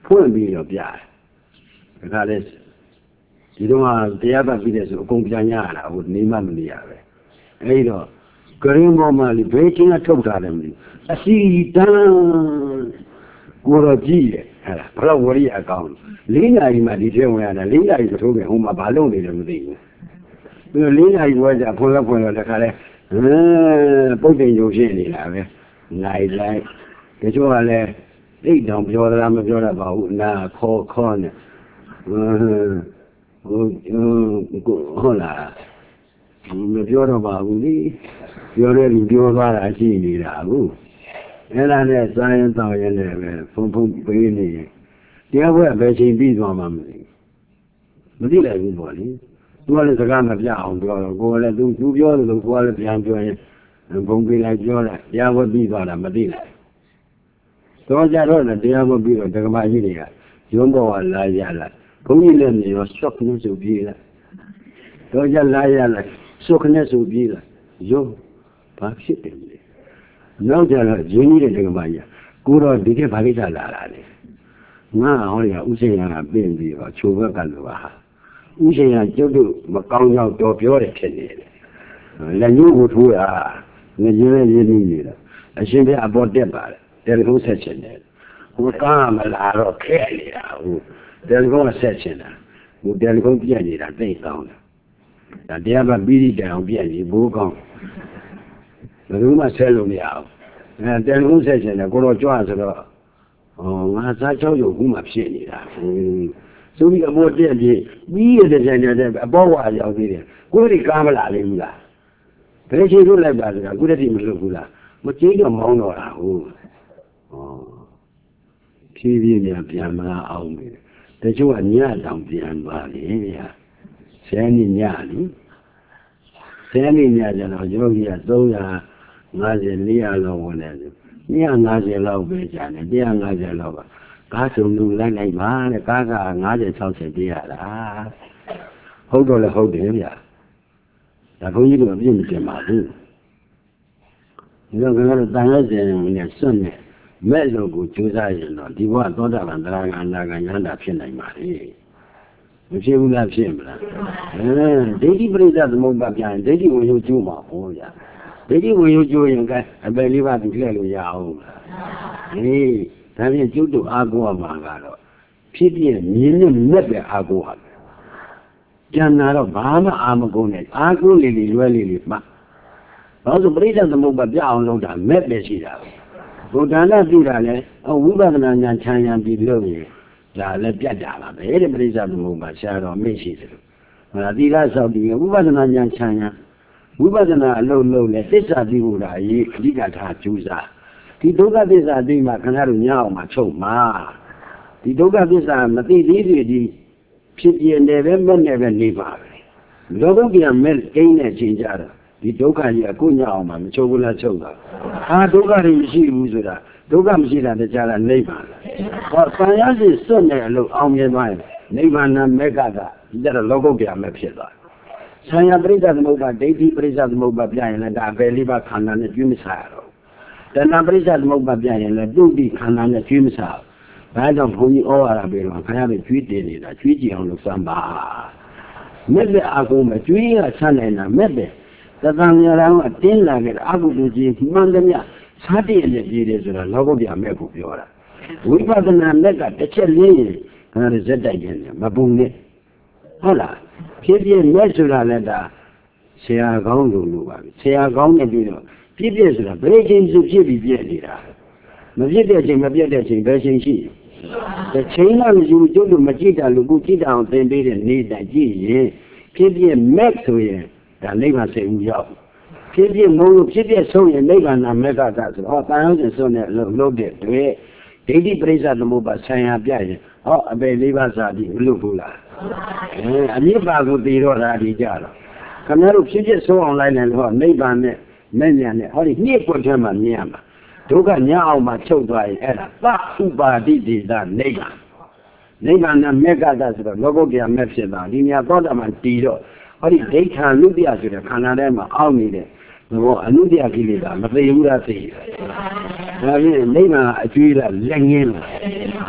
ဖွင့်ပြီးတော့ပြတယ်ဒါကလည်းဒီတော့တရားပတ်ပြီးတဲ့ဆိုအကုန်ပြန်ရတာဟိုနေမှမနေရပဲအဲ့တော့ကရင်ပေါ်မှာလေဘေးချင်းကထုတ်ထားတယ်မလို့အစီတန်းကိုတော့ကြည့်ရဟဲ့လားဘလို့ဝရိယအကောင်းလေးနာရီမှဒီထဲဝင်ရတာလေးနာရီထိုးမယ်ဟိုမှာဘာလုပ်နေတယ်မသိဘူးပြီးတော့လေးနာရီဝဲကြဖွင့်ရဖွင့်တော့တခါလဲဟမ်ပုတ်တင်ရုံဖြစ်နေတာပဲနိုင်လိုက်ဒီချို့ကလည်းအိတ်တောင်ပြောသလားမပြောတတ်ပါဘူးနာခေါ်ခေါ်နေဟမ်ဟိုဟုတ်လားမပြောတော့ပါဘူးလေပြောတဲ့လူပြောသွားတာရှိနေတာဘူးအဲ့ဒါနဲ့စာရင်တောင်းရင်လည်းပဲဖုံဖုံပေးနေရင်တရားပွဲပဲချိန်ပြီးသွားမှမသိမသိလိုက်ဘူးပေါ့လေသူကလည်းစကားမပြအောင်ပြောတော့ကိုယ်လည်းသူသူပြောတယ်လို့ကိုယ်လည်းပြန်ပြောရင်ဘုံပေးလိုက်ပြောလိုက်တရားပွဲပြီးသွားတာမသိလိုက်တော့ကြတော့တရားပွဲပြီးတော့ဒကမာကြီးတွေကရုံးပေါ်ကလာရလာဘုန်းကြီးလည်းနေရောရှော့ခနဲ့ဆိုပြေးလိုက်တော့ကြလာရလိုက်ရှော့ခနဲ့ဆိုပြေးလိုက်ရုံးဘာဖြစ်တယ်လဲနောက်ကြတော့ရင်းကြီးတဲ့ဒကမာကြီးကိုတော့ဒီကဘာကိစ္စလာတာလဲငါဟောရဥစိန်ရကပြင်ပြီးတော့ချိုဘက်ကလူဟာဥစိန်ရကျုပ်တို့မကောင်းကြောင်တော်ပြောတယ်ဖြစ်နေတယ်လက်ညှိုးကိုထိုးတာငရင်းရင်းနေနေတာအရှင်ဘုရားအပေါ်တက်ပါတယ်တယ်လီဖုန်းဆက်ချင်တယ်ဟိုကားမလာတော့ခဲနေတာဟိုတယ်လီဖုန်းကဆက်ချင်တာဟိုတယ်လီဖုန်းပြက်နေတာသိကောင်းတယ်ဒါတရားပတ်ပြီးပြီးတိုင်အောင်ပြက်နေဘိုးကောင်းဘယ်သူမှဆဲလို့မရအောင်အဲတယ်လီဖုန်းဆက်ချင်တယ်ကိုတော့ကြွဆိုတော့ဟောငါစားချောက်ရုပ်ကူးမှဖြစ်နေတာဟင်းဆိုပြီးအပေါ်တက်ပြီးပြီးရတဲ့ဆိုင်တဲ့အပေါ်ဝါရောက်သေးတယ်ကိုယ်ဒီကားမလာလိမ့်ဘူးလားဘယ်ချိန်လို့လိုက်ပါစကားကိုယ်တည်းမလုပ်ဘူးလားမကြိတ်တော့မောင်းတော့တာဟုတ်ဟောဖြည်းဖြည်းပြန်ပြန်မလာအောင်ပဲတချို့ကညတောင်ပြန်ပါလေဗျာဆယ်နှစ်ညလေဆယ်နှစ်ညကျတော့ကျွန်တော်ကြီးကသုံးရာငါးဆယ်လေးရာလောက်ဝင်တယ်နှစ်ရာငါးဆယ်လောက်ပဲကျန်တယ်တစ်ရာငါးဆယ်လောက်ပါကားစုံလူလိုက်လိုက်ပါတဲ့ကားကငါးဆယ်ခြောက်ဆယ်ပြရတာဟုတ်တော့လည်းဟုတ်တယ်ဗျာဒါဘုန်းကြီးတို့အပြည့်မတင်ပါဘူးဒီတော့ကတော့တန်ရုပ်စင်နဲ့စွန့်နဲ့မဲ့လို့ကိုကြိုးစားရင်တော့ဒီဘဝသောတာပန်တရားကအနာဂတ်ဉာဏ်တာဖြစ်နိုင်ပါလေမဖြစ်ဘူးလားဖြစ်မလားအဲဒိဋ္ဌိပရိစ္ဆသမုပ္ပါပြန်ဒိဋ္ဌိဝင်ရုပ်ကျိုးမှာဟောဗျာဒိဋ္ဌိဝင်ရုပ်ကျိုးရင်ကအပယ်လေးပါးသူလှည့်လို့ရအောင်ဟေးဒါဖြင့်ကျုပ်တို့အာကိုရမှာကတော့ဖြစ်ပြမြင်းနဲ့မြက်ပဲအာကိုရကျန်တာတော့ဘာမှအာမကုန်နဲ့အာကိုလေးလေးလွဲလေးလေးမှဘာလို့ပရိစ္ဆသမုပ္ပါပြအောင်လုပ်တာမဲ့ပဲရှိတာဘုဒ္ဓနာပြုတာလဲဝိပဿနာဉာဏ်ချမ်းရံပြီးလို့ရင်ဒါလည်းပြတ်တာပါပဲတဲ့ပရိစ္ဆသမုပ္ပါဆရာတော်မိတ်ရှိတယ်ဟောသီလဆောက်တည်ဝိပဿနာဉာဏ်ချမ်းရံဝိပဿနာအလုံးလုံးနဲ့သစ္စာသိဖို့ဒါအရေးအဓိကထားကြိုးစားဒီဒုက္ခသစ္စာသိမှခင်ဗျားတို့ညအောင်မှချုပ်မှာဒီဒုက္ခသစ္စာမသိသေးသေးဒီဖြစ်ပြနေပဲမဲ့နေပဲနေပါပဲလောကကြီးကမဲ့ကိန်းနဲ့ချိန်ကြတာဒီဒုက္ခကြီးအခုညအောင်မှမချုပ်ဘူးလားချုပ်တာဟာဒုက္ခတွေမရှိဘူးဆိုတာဒုက္ခမရှိတာတရားလားနိဗ္ဗာန်ဟောဆံရစီစွတ်နေလို့အောင်မြင်သွားရင်နိဗ္ဗာန်မက်ကကဒီတော့လောကုတ္တရာမဲ့ဖြစ်သွားဆံရပရိစ္ဆသမုပ္ပါဒိဋ္ဌိပရိစ္ဆသမုပ္ပါပြရင်လည်းဒါပဲလေးပါခန္ဓာနဲ့ကျွေးမစားရတော့တဏှာပရိစ္ဆသမုပ္ပါပြရင်လည်းတုတ်တိခန္ဓာနဲ့ကျွေးမစားဘာကြောင့်ဘုန်းကြီးဩဝါဒပေးတော့ခရပဲကျွေးတင်နေတာကျွေးကြည့်အောင်လို့စမ်းပါမဲ့လက်အကုန်မဲ့ကျွေးရဆန်းနေတာမဲ့ပဲသတ္တဉာဏ်ကအတင်းလာခဲ့အကုသိုလ်ကြီးမှန်သမျှစားတည့်ရပြည်တယ်ဆိုတော့လောကုတ္တရာမဲ့ကိုပြောတာဝိပဿနာမဲ့ကတစ်ချက်လေးရင်ခဏဇက်တိုက်နေမပုံနဲ့ဟုတ်လားဖြစ်ဖြစ်မဲ့ဆိုတာလည်းဒါဆရာကောင်းလို့လို့ပါဆရာကောင်းနေပြီးတော့ဖြစ်ဖြစ်ဆိုတာဘယ်ချိန်စုဖြစ်ပြီးပြည့်နေတာမဖြစ်တဲ့ချိန်မပြည့်တဲ့ချိန်ဘယ်ချိန်ရှိတဲ့ချိန်ကမရှိဘူးကျုပ်တို့မကြည့်တာလူကိုကြည့်တာအောင်သင်ပေးတဲ့နေ့တိုင်းကြည့်ရင်ဖြစ်ဖြစ်မဲ့ဆိုရင်ဒါနိဗ္ဗာန်စိတ်ဦးရောက်ဖြစ်ဖြစ်မုန်းလို့ဖြစ်ဖြစ်ဆုံးရင်နိဗ္ဗာန်မက်ကတာဆိုတော့တန်ရုံးစင်ဆုံးတဲ့လို့တဲ့တွေ့ဒိဋ္ဌိပရိစ္ဆသမုပ္ပါဆံရပြရင်ဟောအပေလေးပါးစာပြီးမလို့ဘူးလားအဲအမြင့်ပါကိုတည်တော့တာဒီကြတော့ခင်ဗျားတို့ဖြစ်ဖြစ်ဆုံးအောင်လိုက်တယ်ဟောနိဗ္ဗာန်နဲ့မဲ့ညာနဲ့ဟောဒီနှိပွက်ထဲမှာမြင်ရမှာဒုက္ခညအောင်မှာချုပ်သွားရင်အဲ့ဒါသဥပါတိတိသနိဗ္ဗာန်နိဗ္ဗာန်နဲ့မက်ကတာဆိုတော့လောကုတ္တရာမဲ့ဖြစ်တာဒီနေရာသောတာပန်တည်တော့ဟောဒီဒိဋ္ဌာနုတ္တယဆိုတဲ့ခန္ဓာထဲမှာအောက်နေတဲ့ဘောအနုတ္တယကိလေသာမသိဘူးလားသိဒါဖြင့်နိဗ္ဗာန်အကျွေးလားလက်ငင်းလား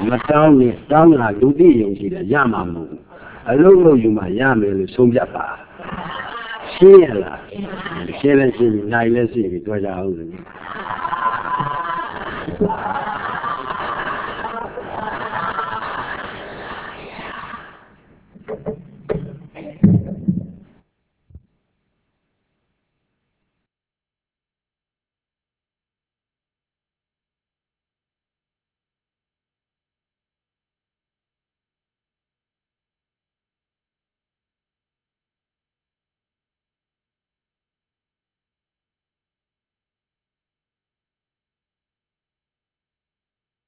မတောင်းနဲ့တောင်းတာလူသိယုံကြည်တယ်ရမှာမဟုတ်ဘူးအလုံးလုံးယူမှရမယ်လို့ဆုံးဖြတ်ပါရှင်းရလားရှင်းလဲရှင်းပြီနိုင်လဲရှင်းပြီတွေ့ကြအောင်လို့